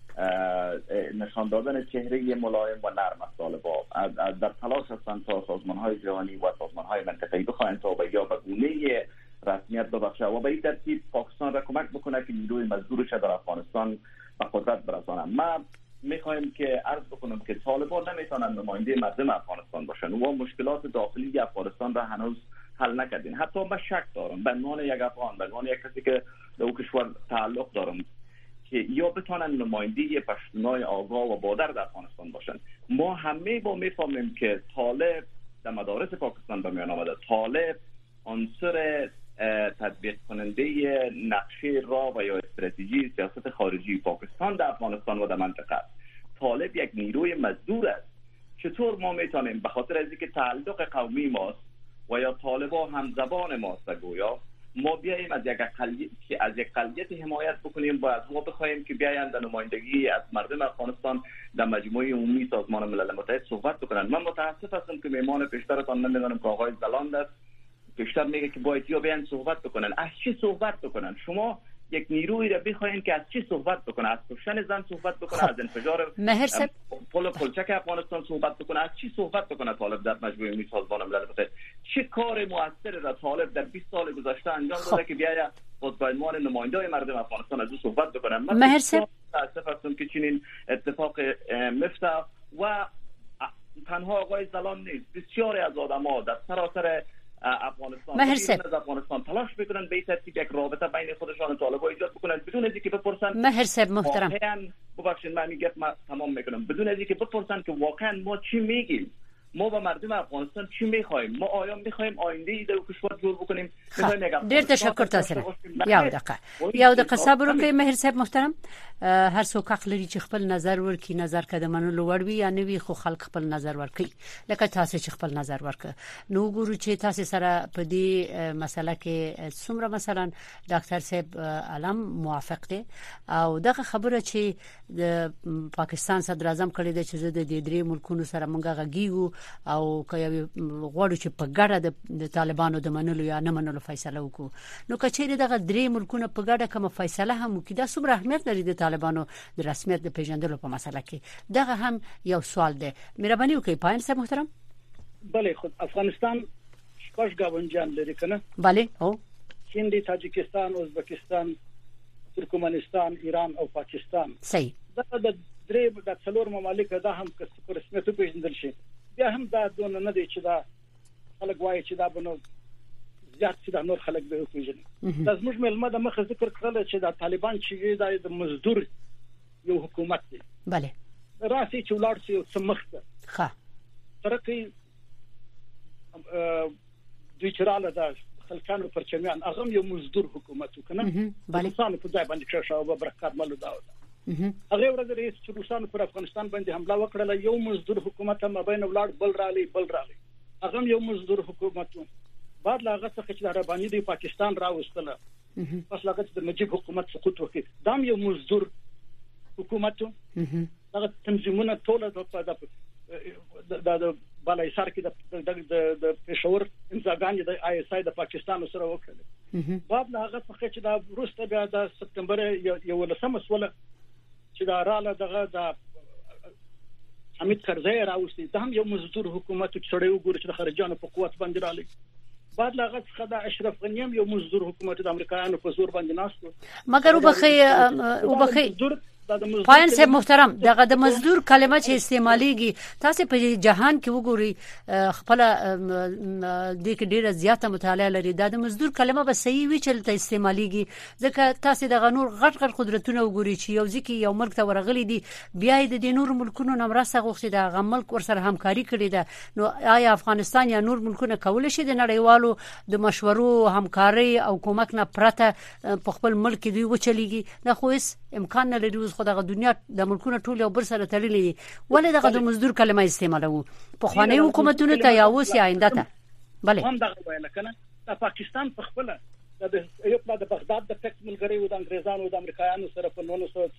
نشان دادن چهره ملایم و نرم از طالبان در تلاش هستند تا سازمان‌های جهانی و سازمان‌های منطقه‌ای بخواهند تا یا به گونه رسمیت ببخشه و به این ترتیب پاکستان را کمک بکنه که نیروی مزدورش در افغانستان به قدرت برسانه. ما میخوایم که عرض بکنم که طالبان نمیتونن نماینده مردم افغانستان باشن و مشکلات داخلی افغانستان را هنوز حل نکردین. حتی من شک دارم به عنوان یک افغان، به عنوان یک کسی که به او کشور تعلق دارم که یا بتونن نماینده پشتونای آگاه و بادر در افغانستان باشن. ما همه با میفهمیم که طالب در مدارس پاکستان به میان آمده. طالب عنصر تطبیق کننده نقشه راه و یا استراتژی سیاست خارجی پاکستان در افغانستان و در منطقه است. طالب یک نیروی مزدور است. چطور ما میتونیم به خاطر از اینکه تعلق قومی ماست و یا طالبان هم زبان ماست گویا ما بیاییم از یک اقلیت حمایت بکنیم و از ما بخوایم که بیاین در نمایندگی از مردم افغانستان در مجمع عمومی سازمان ملل متحد صحبت بکنن؟ من متاسف هستم که میمان پیشترتان نمیدونم که آقای زلاند است پیشتر میگه که باید یا بیان صحبت بکنن. از چی صحبت بکنن؟ شما یک نیروی را بخواین که از چی صحبت بکنه؟ از کشتن زن صحبت بکنه؟ از انفجار پل پلچک افغانستان صحبت بکنه؟ از چی صحبت بکنه طالب در مجمع عمومی سازمان ملل متحد؟ چه کار موثری را طالب در 20 سال گذشته انجام داده که بیاید خود به عنوان نماینده مردم افغانستان از او صحبت بکنه؟ من متاسف هستم که چنین اتفاق میفته و تنها آقای زلان نیست، بسیاری از آدم‌ها در سراسر افغانستان تلاش میکنن به این ترتیب یک رابطه بین خودشان و طالبان ایجاد بکنن بدون از اینکه بپرسن مهرسب محترم ببخشید من میگم تمام میکنم بدون از اینکه بپرسن که واقعا ما چی میگیم، ما به مردم افغانستان چی میخوایم، ما آیا میخوایم آینده ای در کشور جور بکنیم؟ ډیر تشکر تاسو. یو دقیقه صبر وکړئ مهرسب محترم. هر څوک حق لري چې خپل نظر ورکړي، نظر کده منلو وړ وي یا نه وي، خو خلک خپل نظر ورکړي. لکه تاسو چې خپل نظر ورکړه، نو ګورو چې تاسو سره په دې مسله کې څومره مثلا ډاکټر صاحب علم موافق دي او دغه خبره چې د پاکستان صدر اعظم کړی دی چې د دې درې ملکونو سره مونږه غږیږو او کوي غواړو چې په ګډه د طالبانو د منلو یا نه منلو فیصله وکړو. نو کچېره دغه درې ملکونه په ګډه کوم فیصله هم وکړي، دا څومره اهمیت لري د طالبانو د رسمیت د پیژندلو په مسله کې؟ دغه هم یو سوال دی. مهرباني وکړئ پاین صاحب محترم. بله، خود افغانستان شپږ گاونډیان لري کنه؟ بله. او هند، تاجکستان، ازبکستان، ترکمنستان، ایران او پاکستان. صحیح. دا د درې د څلور ممالک دا هم که په رسمیت پیژندل شي، بیا هم دا دونه نه دی چې دا خلک وایي چې دا بنو زیات چې دا نور خلک به پیژني. دا زموږ ملمه د مخه ذکر کړل چې دا طالبان چې د مزدور یو حکومت دی. بله. راسي چې ولاړ شي او سمخته. ښه. ترکه دوی چراله دا خلکانو پرچمیان هغه یو مزدور حکومت وکنه. بله. افغانستان په ځای باندې کښه او برکات مالو دا هغه ورځ رئیس چې روسانو پر افغانستان باندې حمله وکړه، یو مزدور حکومت هم بین ولاړ بل رالی هغه یو مزدور حکومت و. بعد لاغه څخه چې عربانی دی پاکستان راوستله، پس لاغه د نجیب حکومت سقوط وکړ، دا یو مزدور حکومت و. هغه تنظیمونه ټول د بالایسار کې د پېښور انځاګان د آی اس آی د پاکستان سره وکړل. بعد لاغه څخه چې دا روسته بیا د سپتمبر یو لسمه سوله چې دا رااله دغه د حمید کرزی راوستي، دا هم یو مزدور حکومت چې سره وګوري چې د خارجانو په قوت باندې رالی. بعد لاغه څخه د اشرف غنی هم یو مزدور حکومت د امریکایانو په زور باندې ناستو. مګر وبخي پاین صاحب محترم، دغه د مزدور کلمه چې استعماليږي تاسو په جهان کې وګورئ، خپل د کې ډیره زیاته مطالعه لري. دا د مزدور کلمه به صحیح وي چې ته استعماليږي، ځکه تاسو د غنور غټ قدرتونه وګورئ چې یو ځکه یو ملک ته ورغلي دي، بیا د نور ملکونو نمرسته غوښتي د غملک ورسره همکاري کړې ده. نو آیا افغانستان یا نور ملکونه کولای شي د نړیوالو د مشورو همکاري او کومک نه پرته په خپل ملک دوی وچلیږي؟ دا خو هیڅ امکان نه لري. خو دغه دنیا د ملکونو ټول یو بل سره تړلي دي، ولې دغه د مزدور کلمه استعمالوو په خواني حکومتونو ته یا اوس یا آینده ته؟ بله. هم دغه ویل کنه د پاکستان په خپل د یو پلا د بغداد د فکس ملګری و د انګریزانو او د امریکایانو سره په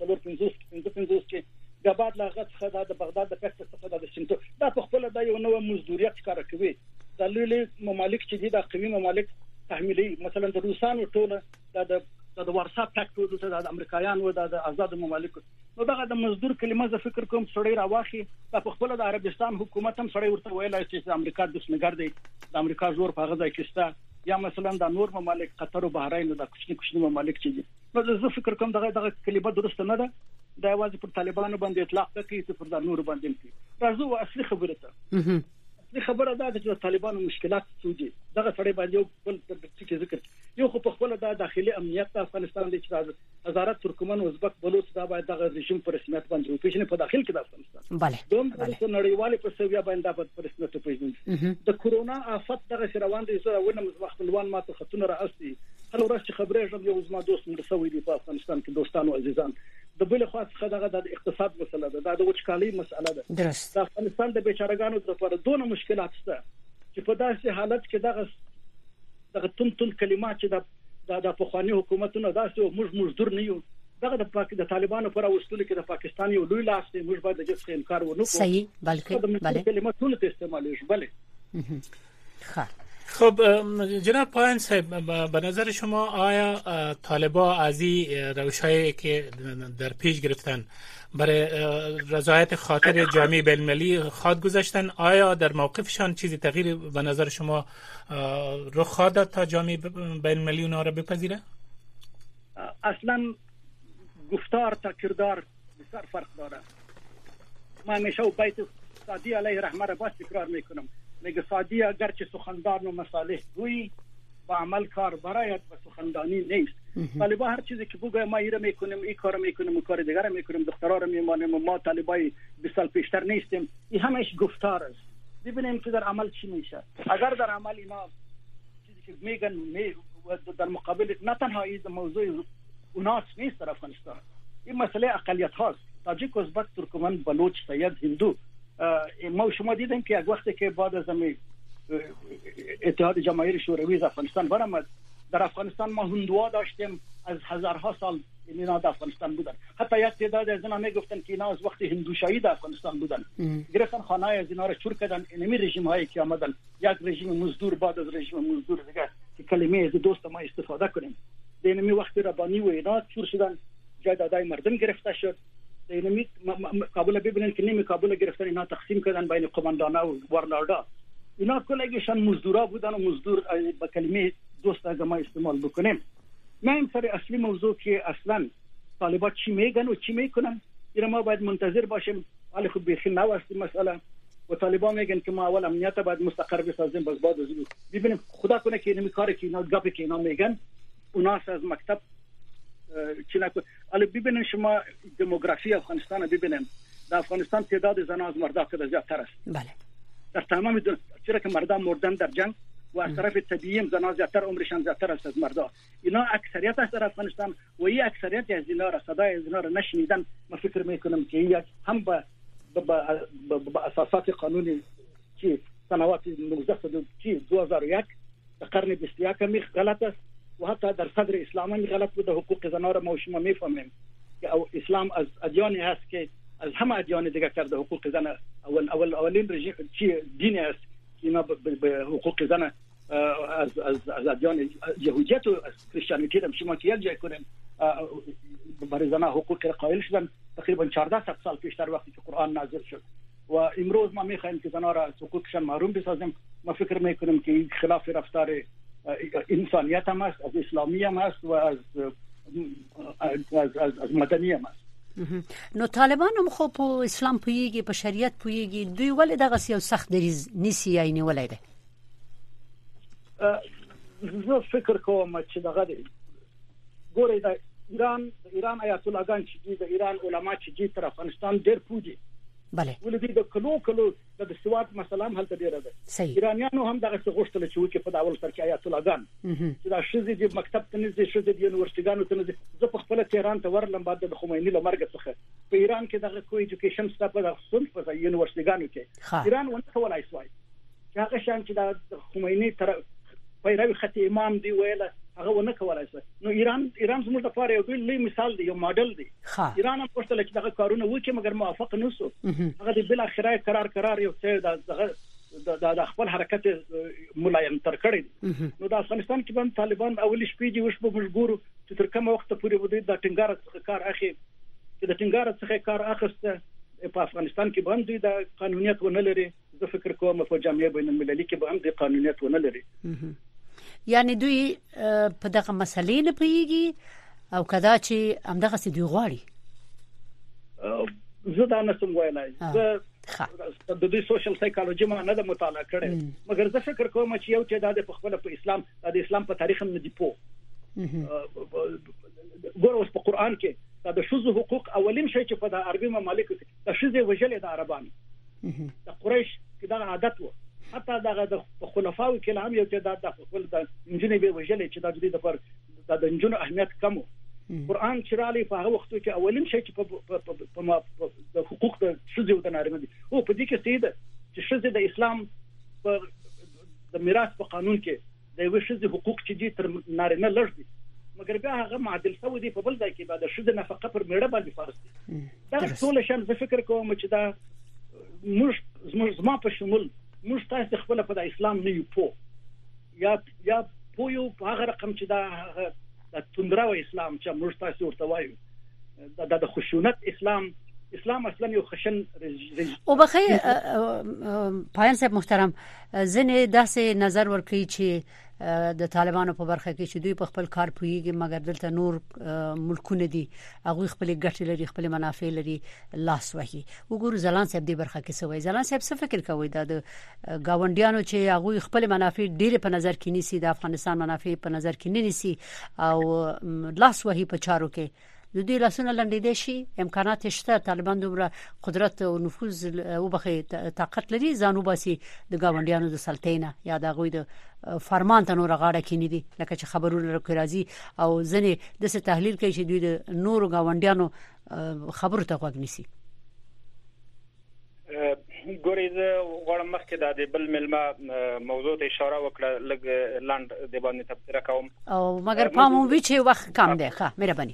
1945 کې د بعد لاغت خدای د بغداد د فکس څخه د سنتو دا په خپل د یو نوې مزدوریت کار کوي. د لوی ممالک چې دي د قوي ممالک تحمیلي، مثلا د روسانو ټول د ورسا پاکټ د امریکایانو د آزاد ممالک، نو دغه د مزدور کلمه ز فکر کوم سړی راواخي. په خپل د عربستان حکومت هم سړی ورته ویلای چې امریکا د سنګر دی، د امریکا زور په غځای کې ستا، یا مثلا د نور ممالک قطر او بحرین د کوچني ممالک چې دي. نو زه فکر کوم دغه کلمه درسته نه ده، دا یوازې پر طالبانو باندې اطلاق کوي چې پر د نور باندې کوي. راځو اصلي خبره ته. د خبره ده چې طالبانو مشکلات سوجي دغه سړی باندې یو بل څه ذکر یو خو په خپل د داخلي امنیت د افغانستان د وزارت ترکمن ازبک بلوچ دا باید دغه رژیم پر رسمیت باندې وپیژني په داخل کې د افغانستان. بله. دوم د نړیوال په سویا باندې په رسمیت وپیژني. د کورونا آفت دغه روان دي زره ونه مخفلوان ماته خطونه راځي. هله ورځ چې خبرې ژوند یو زما دوست مرسوي دی په افغانستان کې، دوستانو عزیزان، د بل خاص خدغه د اقتصاد مسله ده، د وچکالي مسله ده. درست. د افغانستان د بیچارهګانو لپاره دونه مشکلات شته چې په داسې حالت کې دغه تون کلمات چې د پخوانی حکومتونو داسې موږ مزدور نه یو، دغه د طالبانو پر اوستلو کې د پاکستان یو لوی لاس دی، موږ باید د جس انکار ونه کوو. صحیح. بلکې کلماتونه استعمالېږي. بله. خب جناب پایان صاحب، به نظر شما آیا طالبان از این روش‌هایی که در پیش گرفتن برای رضایت خاطر جامعه بین‌المللی خواد گذاشتن، آیا در موقفشان چیزی تغییر به نظر شما رخ خواهد داد تا جامعه بین‌المللی اونها را بپذیره؟ اصلا گفتار تا کردار بسیار فرق داره. من همیشه بیت سعدی علیه رحمه را باز تکرار میکنم، میگه سعدی اگر چه سخندان و مصالح گویی با عمل کار برایت و سخندانی نیست. طالبان هر چیزی که بگه ما ایره میکنیم، این کارو میکنیم، اون کار دیگر میکنیم، دخترها رو میمانیم، ما طالبای 20 سال پیشتر نیستیم، این همش گفتار است. ببینیم که در عمل چی میشه. اگر در عمل اینا چیزی که میگن در مقابل نه تنها این موضوع اوناس نیست در افغانستان، این مسئله اقلیت هاست. تاجیک، ازبک، ترکمن، بلوچ، سید، هندو. ما شما دیدیم که یک وقتی که بعد از اتحاد جماهیر شوروی از افغانستان برآمد، در افغانستان ما هندوها داشتیم از هزارها سال اینا در افغانستان بودن. حتی یک تعداد از اینا میگفتن که اینا از وقت هندوشاهی در افغانستان بودن. گرفتن خانه از اینا را چور کردن. اینمی رژیم هایی که آمدن، یک رژیم مزدور بعد از رژیم مزدور دیگه که کلمه از دوست ما استفاده کنیم، اینمی وقت ربانی و اینا چور شدن، جایدادهای مردم گرفته شد. اینمی کابل ببینن که نیمه کابل گرفتن، اینا تقسیم کردن بین قماندانا و وارلاردا. اینا کلگیشان مزدورا بودن و مزدور با کلمه دوست از ما استعمال بکنیم. ما این سر اصلی موضوع که اصلا طالبان چی میگن و چی میکنن، اینا ما باید منتظر باشیم. ولی خب بیخی نو است مسئله. و طالبان میگن که ما اول امنیت باید مستقر بسازیم، باز بعد از ببینیم. خدا کنه که اینمی کاری که اینا گپی که اینا میگن اوناس از مکتب چی نکنه. ولی ببینین شما دموگرافی افغانستان ببینین، در افغانستان تعداد زنان از مردا خیلی زیادتر است. بله. در تمام دنیا چرا که مردان مردن در جنگ و از طرف طبیعی زنان زیادتر عمرشان زیادتر است از مردا. اینا اکثریت است در افغانستان و این اکثریت از اینا را صدای از اینا را نشنیدن. من فکر میکنم که یک هم با اساسات قانونی که سنوات 2001 در قرن 21 می غلط است و حتی در صدر اسلام می غلط بود. حقوق زنان را ما شما میفهمیم که اسلام از ادیانی هست که از همه ادیان دیگه کرده حقوق زن. اولین رژیم چی دینی است که اینا به حقوق زن از ادیان یهودیت و از کریستیانیته هم شما که یک جای کنیم برای زنها حقوق قائل شدن تقریبا 1400 سال پیشتر وقتی که قرآن نازل شد. و امروز ما میخوایم که زنها را از حقوقشان محروم بسازیم. ما فکر میکنیم که این خلاف رفتار انسانیت هم است، از اسلامی هم است و از مدنی هم است. نو طالبان هم خو په اسلام پویږي، په شریعت پویږي، دوی ولې دغه یو سخت دریز نیسی یا نیولای دی؟ زه فکر کوم چې دغه دی ګورې د ایران آیت الله ګان چې د ایران علما چې تر افغانستان ډېر پوجي. بله. ولې د کلو د سواد مثلا هلته ډیره ده. ایرانیانو هم دغه څه غوښتل چې وکړي په داول سر کې آیت الله ګان چې دا شذې د مکتب ته نږدې شذې د یونیورسيټګانو ته نږدې. زه په خپل تهران ته ورلم بعد د خمیني له مرګ څخه. په ایران کې دغه کوئی ایجوکیشن سټاپ د خصوص په یونیورسيټګانو کې ایران ونه کولای شوی چې هغه شان چې د خمیني تر پیروي خط امام دی ویله هغه ونه کولای شي. نو ایران زموږ لپاره یو لوی مثال دی، یو ماډل دی. ایران هم پښتل چې دغه کارونه وکړي مګر موافق نشو. هغه د بل اخره قرار یو څه د خپل حرکت ملایم تر کړی. نو د افغانستان کې باندې طالبان اولی شپې دی وش په مجبور چې تر کومه وخت پورې بده د ټنګار څخه کار اخی چې د ټنګار څخه کار اخسته په افغانستان کې باندې د قانونیت ونه لري. زه فکر کوم په جامعه بین المللي کې به هم د قانونیت ونه لري. یعنی دوی په دغه مسلې نه پیږي او کدا چې همدغه سي دوی غواړي. زه دا نسم ویلای. زه د دې سوشل سایکالوجي ما نه د مطالعه کړې مګر زه فکر کوم چې یو تعداد په خپل په اسلام د اسلام په تاریخ هم نه دی پوه. ګور اوس په قران کې د شذو حقوق اولین شی چې په د عربي ممالکو کې د شذې وجلې د عربانو د قریش کې دا عادت وو. حتی د خلفاو کې هم یو تعداد د خپل د انجنې به وجلې چې د دې لپاره د انجنو اهمیت کم. قرآن چې رالی په هغه وخت کې اولین شی چې په حقوق د شذې او د نارینه دي او په دې کې سیده چې شذې د اسلام د میراث په قانون کې د یو شذې حقوق چې دي تر نارینه لږ دي مګر بیا هغه معادل سوي دي په بل ځای کې بعد شذې نفقه پر میړه باندې فرض دي. دا ټول شان زه فکر کوم چې دا موږ په شمول موږ تاسو خپل په اسلام نه یو پو یا پو یو په هغه رقم چې دا د توندراو اسلام چې موږ تاسو ورته وایو د خشونت اسلام اصلا یو خشن او بخیر پایان صاحب محترم زنه داسې نظر ورکړي چې د طالبانو په برخه کې چې دوی په خپل کار پویږي مګر دلته نور ملکونه دي هغه خپل ګټې لري خپل منافع لري لاس وهي. وګورو زلان صاحب دې برخه کې سوي. زلان صاحب څه فکر کوي د گاونډیانو چې هغه خپل منافع ډېر په نظر کې نیسي د افغانستان منافع په نظر کې نه نیسي او لاس وهي په چارو کې د دې لاسونه لنډېدې شي امکانات شته طالبان دومره قدرت او نفوذ او بخې طاقت لري ځانو باسي د گاونډیانو د سلطنه یا د غوي د فرمان ته نور غاړه کینی دي لکه چې خبرونه راځي او ځنې د څه تحلیل کوي چې دوی د نور گاونډیانو خبرو ته غوږ نیسي. ګورې زه غواړم مخکې د بل ملما موضوع ته اشاره وکړه لږ لاند د باندې تفسیر کوم او مګر پامو وی چې وخت کم دی. ښه مهرباني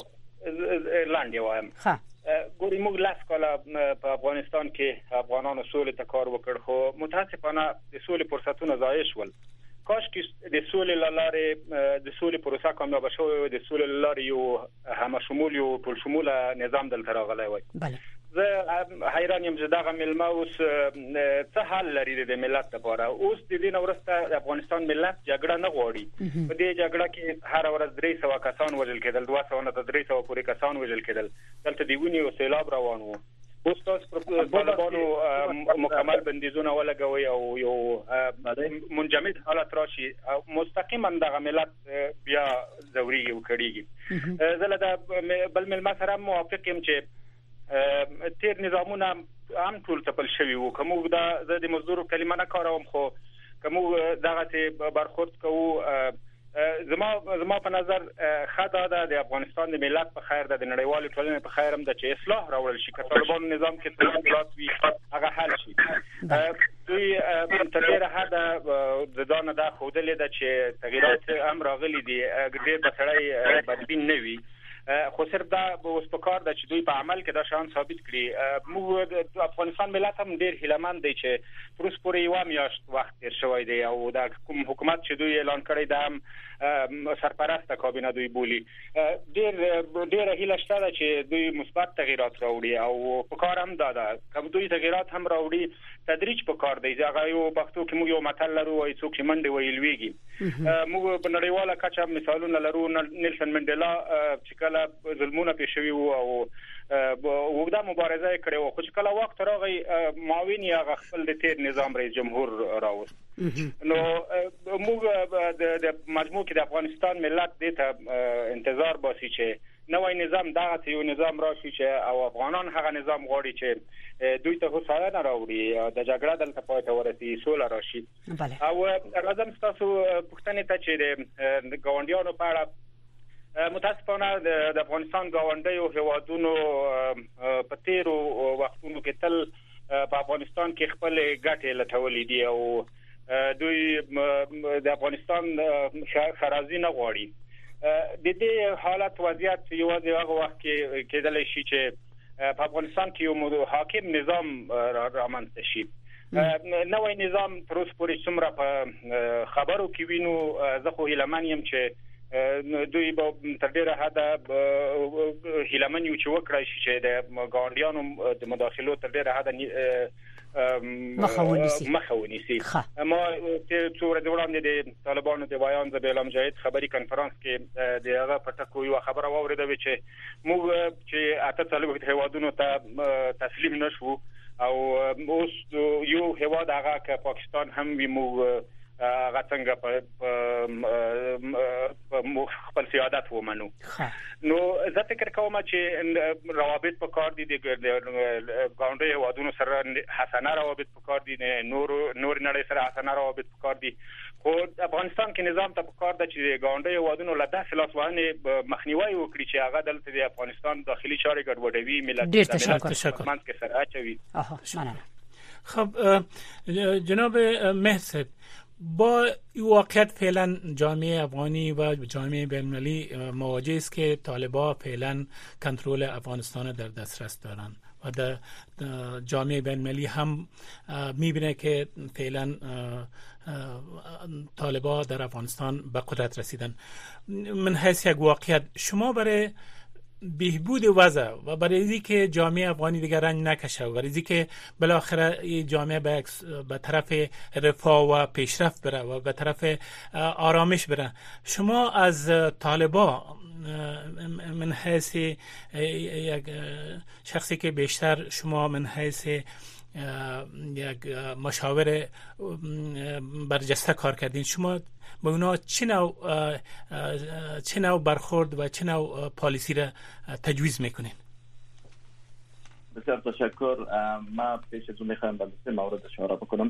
لاند یې وایم. ښه ګورې موږ لاس کاله په افغانستان کې افغانانو سولې ته کار وکړ خو متاسفانه د سولې فرصتونه ضایع شول. کاش کې د سولې لاره د سولې پروسه کامیاب شوه د سولې لاره یو هم شمول یو ټول شموله نظام دلته راغلی وای. بله زه حیران یم چې دغه ملما اوس څه حل لري د ملت لپاره. اوس د دې وروسته د افغانستان ملت جګړه نه غواړي. په دې جګړه کې هر ورځ 300 کسان وژل کېدل 200 نه 300 پورې کسان وژل کېدل. دلته دیونی او سیلاب روان وو. اوس تاسو پر طالبانو مکمل بندیزونه ولګوي او یو منجمد حالت راشي مستقیما دغه ملت بیا زوري او کړيږي. زه له بل ملما سره موافق یم چې تیر نظامونه هم ټول تپل شوی وو. کوم د مزدور کلمه نه کاروم خو کوم دغه برخورد کوو زما په نظر خدای د افغانستان د ملت په خیر د نړیوال ټولنې په خیر هم د چې اصلاح راوړل شي. که طالبان نظام کې تغیرات وي هغه حل شي. دوی تر ډیره حد د دانه د خودلې د چې تغیرات هم راغلي دي ډېر بسړی بدبین نه وي خو صرف دا اوس په کار د چې دوی په عمل کې دا شان ثابت کړي. موږ د افغانستان ملت هم ډیر هیلهمند دی چې تر اوسه پورې یو میاشت وخت تیر شوی دی او د کوم حکومت چې دوی اعلان کړی دا سرپرسته کابینه دوی بولی ډیر هیله شته چې دوی مثبت تغیرات راوړي او په کار هم دا کوم دوی تغیرات هم راوړي تدریج په کار دی. هغه یو پښتو کې موږ یو متل لرو وایي څوک چې منډه ویل ویږي. موږ په نړیواله کچه مثالونه لرو. نیلسن منډیلا چې کله ظلمونه پیښوي او وګړه مبارزه کړې و خو چې کله وخت راغی معاون یې هغه خپل د تیر نظام رئیس جمهور راوست. نو موږ د مجموع کې د افغانستان ملت دې ته انتظار باسي چې نوې نظام دغه یو نظام راشي چې او افغانان هغه نظام غواړي چې دوی ته هوساینه راوړي د جګړه دلته پای ته ورسي سوله راشي. او راځم تاسو پوښتنه ته چې د ګاونډیانو په اړه متاسفانه د افغانستان ګاونډیو هیوادونو په تیرو وختونو کې تل په افغانستان کې خپل ګټې لټولې دي او دوی د افغانستان خرازي نه غواړي. د دې حالت وضعیت یوازې هغه وخت کې کېدلی شي چې په افغانستان کې یو حاکم نظام رامنځته شي. نوې نظام تر اوسه پورې څومره په خبرو کې وینو زه خو هیلهمن یم چې دوی به تر ډیره حد هیلهمن یو چې وکړای شي چې د ګاونډیانو د مداخلو تر ډیره حد مخاونيسي. ما څو ورځې وړاندې د طالبانو د بیان د بیلام جهاد خبري کنفرانس کې د هغه پټکو یو خبره واوریده چې موږ چې اته طالب هیوادونو ته تسلیم نشو او اوس یو هیواد هغه که پاکستان هم وي موږ هغه څنګه په خپل سیادت ومنو. نو زه فکر کوم چې روابط په کار دي د ګاونډي هیوادونو سره حسنه روابط په کار دي نور نړۍ سره حسنه روابط په کار دي خو افغانستان کې نظام ته په کار ده چې ګاونډي هیوادونو له داسې لاسوهنې مخنیوي وکړي چې هغه دلته د افغانستان داخلي چارې ګډوډوي ملت منځ کې سره اچوي. خب جناب مهر با واقعیت فعلا جامعه افغانی و جامعه بین‌المللی مواجه است که طالبان فعلا کنترل افغانستان در دسترس دارند و در جامعه بین‌المللی هم می‌بینه که فعلا طالبان در افغانستان به قدرت رسیدن. من حیث یک واقعیت شما برای بهبود وضع و برای اینکه جامعه افغانی دیگر رنج نکشه و برای اینکه بالاخره این جامعه به طرف رفاه و پیشرفت بره و به طرف آرامش بره شما از طالبان من حیث یک شخصی که بیشتر شما من حیث یک مشاور برجسته کار کردین. شما با اونا چه نوع برخورد و چه نوع پالیسی را تجویز میکنین؟ بسیار تشکر. من پیش از اون میخوایم به سه مورد اشاره بکنم.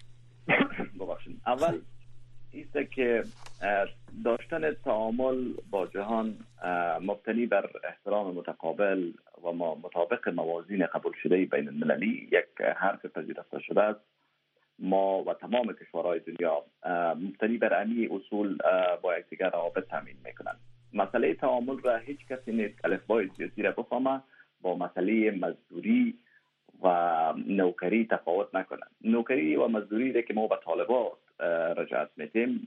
ببخشید. اول ایست که داشتن تعامل با جهان مبتنی بر احترام متقابل و مطابق موازین قبول شده بین المللی یک حرف پذیرفته شده است. ما و تمام کشورهای دنیا مبتنی بر امی اصول با یکدیگر روابط تامین میکنند. مسئله تعامل را هیچ کسی نیست الفبای سیاسی را بفهمه با مسئله مزدوری و نوکری تفاوت نکنند. نوکری و مزدوری را که ما به طالبات رجعت میدیم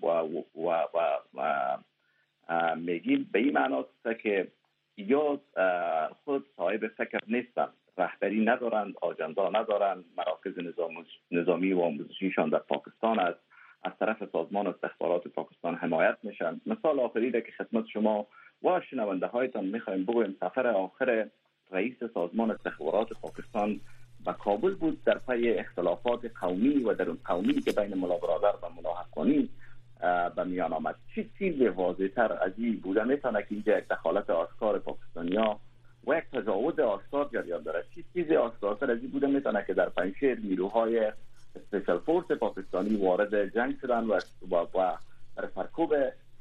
و میگیم به این معناست که یا خود صاحب فکر نیستند، رهبری ندارند، آجندا ندارند، مراکز نظامی و آموزشیشان در پاکستان است، از طرف سازمان استخبارات پاکستان حمایت میشن. مثال آخری که خدمت شما و شنونده هایتان میخوایم بگویم، سفر آخر رئیس سازمان استخبارات پاکستان به کابل بود در پی اختلافات قومی و درون قومی که بین ملا برادر و ملا حقانی به میان آمد. چه چیز واضح‌تر از این بوده میتونه که اینجا یک دخالت آشکار پاکستانیا و یک تجاوز آشکار جریان داره؟ چه چیز آشکارتر از این بوده میتونه که در پنجشیر نیروهای اسپیشال فورس پاکستانی وارد جنگ شدن و در سرکوب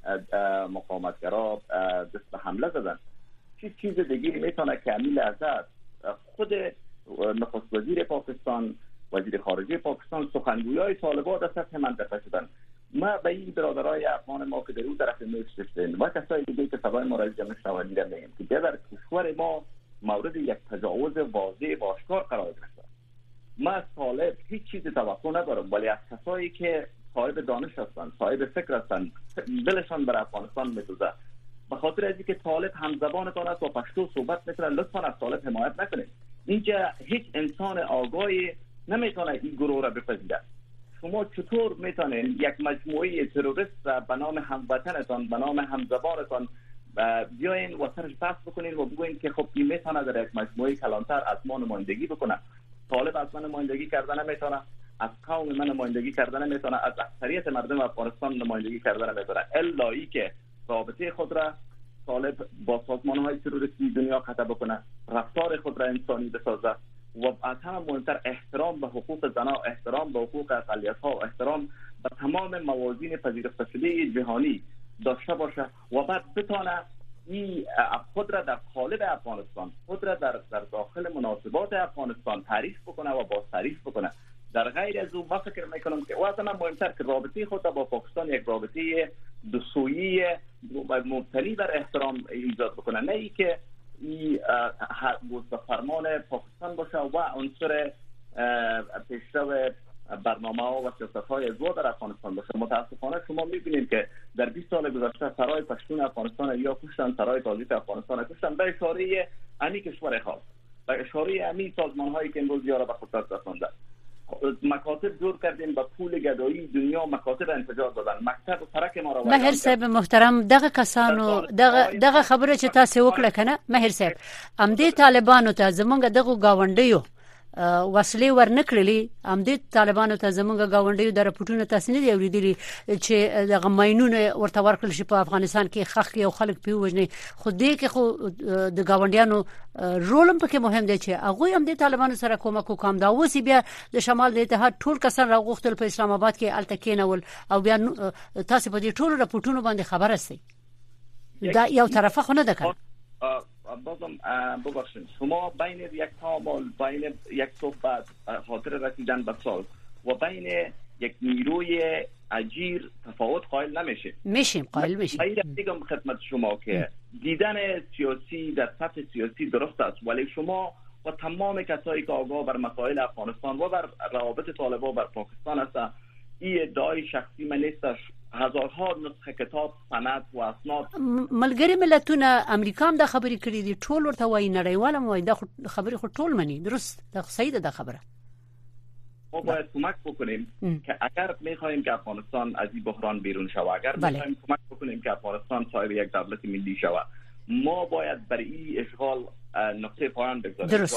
مقاومتگرا دست به حمله زدن؟ چه چیز دیگه میتونه که امیل ازاد خود نخست وزیر پاکستان، وزیر خارجه پاکستان، سخنگویای طالبان در سطح منطقه شدن؟ ما به این برادرای افغان ما که در اون طرف میشتن و کسایی دیگه که سبای ما را جمع شنوانی را میگیم که در کشور ما مورد یک تجاوز واضح و آشکار قرار گرفته. ما از طالب هیچ چیزی توقع ندارم، ولی از کسایی که صاحب دانش هستند، صاحب فکر هستند، دلشان بر افغانستان میسوزه، به خاطر از اینکه طالب همزبانتان است و پشتو صحبت میکنه، لطفا از طالب حمایت نکنید. اینجا هیچ انسان آگاهی نمیتونه این گروه را بپذیره. شما چطور میتونید یک مجموعه تروریست به نام هموطنتان، به نام همزبانتان بیاین و سرش بحث بکنین و بگوین که خب این میتونه در یک مجموعه کلانتر از ما نمایندگی بکنه؟ طالب از من نمایندگی کردن نمیتونه، از قوم من نمایندگی کردن نمیتونه، از اکثریت مردم افغانستان نمایندگی کردن نمیتونه، الا ای که رابطه خود را طالب با سازمان‌های تروریستی دنیا قطع بکنه، رفتار خود را انسانی بسازه و از همه مهمتر احترام به حقوق زنان، احترام به حقوق اقلیت‌ها، احترام به تمام موازین پذیرفته شده جهانی داشته باشه و بعد بتونه این خود را در قالب افغانستان، خود را در داخل مناسبات افغانستان تعریف بکنه و باز تعریف بکنه. در غیر از اون، من فکر میکنم که از همه مهمتر که رابطه خود با پاکستان یک رابطه دوسویی مبتنی بر احترام ایجاد بکنه، نه ای که این به فرمان پاکستان باشه و عنصر پیشرو برنامه ها و سیاست های ازوا در افغانستان باشه. متاسفانه شما میبینید که در 20 سال گذشته سرای پشتون افغانستان یا کشتن، سرای تاجیک افغانستان کشتن به اشاره امی کشور خاص، به اشاره امی سازمان هایی که امروز یارا به خودت رسانده. مکاتب جور کردیم با پول گدایی دنیا، مکاتب انفجار دادن، مکتب و ترک ما را مهر صاحب محترم، دغه کسانو دغه خبره چې تاسو وکړه کنه مهر صاحب، ام دې طالبانو ته زمونږ دغه گاونډیو وسلې ورنکړلې، ام دې طالبانو ته زمونږ گاونډیو د رپورټونو تاسو نه دی اوریدلی چې دغه ماینونه ورته ورکړل شي په افغانستان کې خخ یو خلک پیوجنې، خو دې کې خو د گاونډیانو رولم پکې مهم دی چې هغه هم د طالبانو سره کومک وکم. دا اوس بیا د شمال د اتحاد ټول کسان راغوښتل په اسلام آباد کې التکینول او بیا تاسو په دې ټول رپورټونو باندې خبر هستئ. دا یو طرفه خو نه ده کنه. بازم ببخشید، شما بین یک تعامل، بین یک صحبت خاطر رسیدن به صلح و بین یک نیروی اجیر تفاوت قائل میشیم قائل میشیم. میگم خدمت شما که دیدن سیاسی در سطح سیاسی درست است، ولی شما و تمام کسایی که آگاه بر مسائل افغانستان و بر روابط طالبان بر پاکستان هستند، این ادعای شخصی من نیستش. هزارها نسخه کتاب، سند و اسناد ملګری ملتونه امریکا هم دا خبرې کړې دي، ټول ورته وایي، نړیوال هم وایي، دا خبرې خو ټول مني. درست، دا صحیح ده خبره. ما باید کمک بکنیم که اگر میخواهیم که افغانستان از این بحران بیرون شود، اگر میخواهیم کمک بکنیم که افغانستان صاحب یک دولت ملی شود، ما باید برای این اشغال نقطه پایان بگذاریم.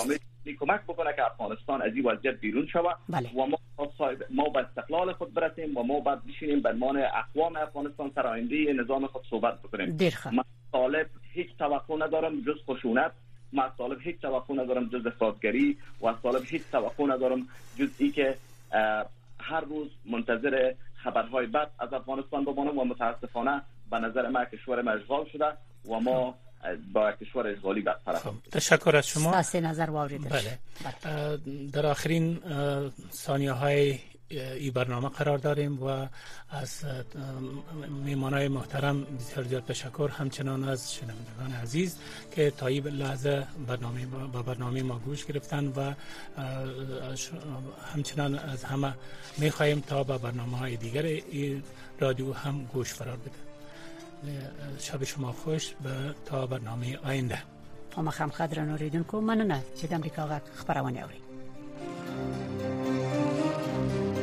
کمک بکنه که افغانستان از این وضعیت بیرون شود و ما به استقلال خود برسیم و ما بعد بشینیم به عنوان اقوام افغانستان سر آینده نظام خود صحبت بکنیم. من طالب هیچ توقع ندارم جز خشونت، من طالب هیچ توقع ندارم جز افراطگری و طالب هیچ توقع ندارم جز ای که هر روز منتظر خبرهای بد از افغانستان بمانم و متاسفانه به نظر من کشور ما اشغال شده و ما با کشور اشغالی برطرف. تشکر از شما. سه نظر واردش. بله. در آخرین ثانیه‌های این برنامه قرار داریم و از میهمانای محترم بسیار زیاد تشکر، همچنان از شنوندگان عزیز که تا این لحظه برنامه ما گوش گرفتن و همچنان از همه میخواهیم تا به برنامه‌های دیگر این رادیو هم گوش فرار بده. شب شما خوش تا برنامه آینده. ما خام خضر نوریدونکو مننه چې د امریکا غږ خبرونه اوري.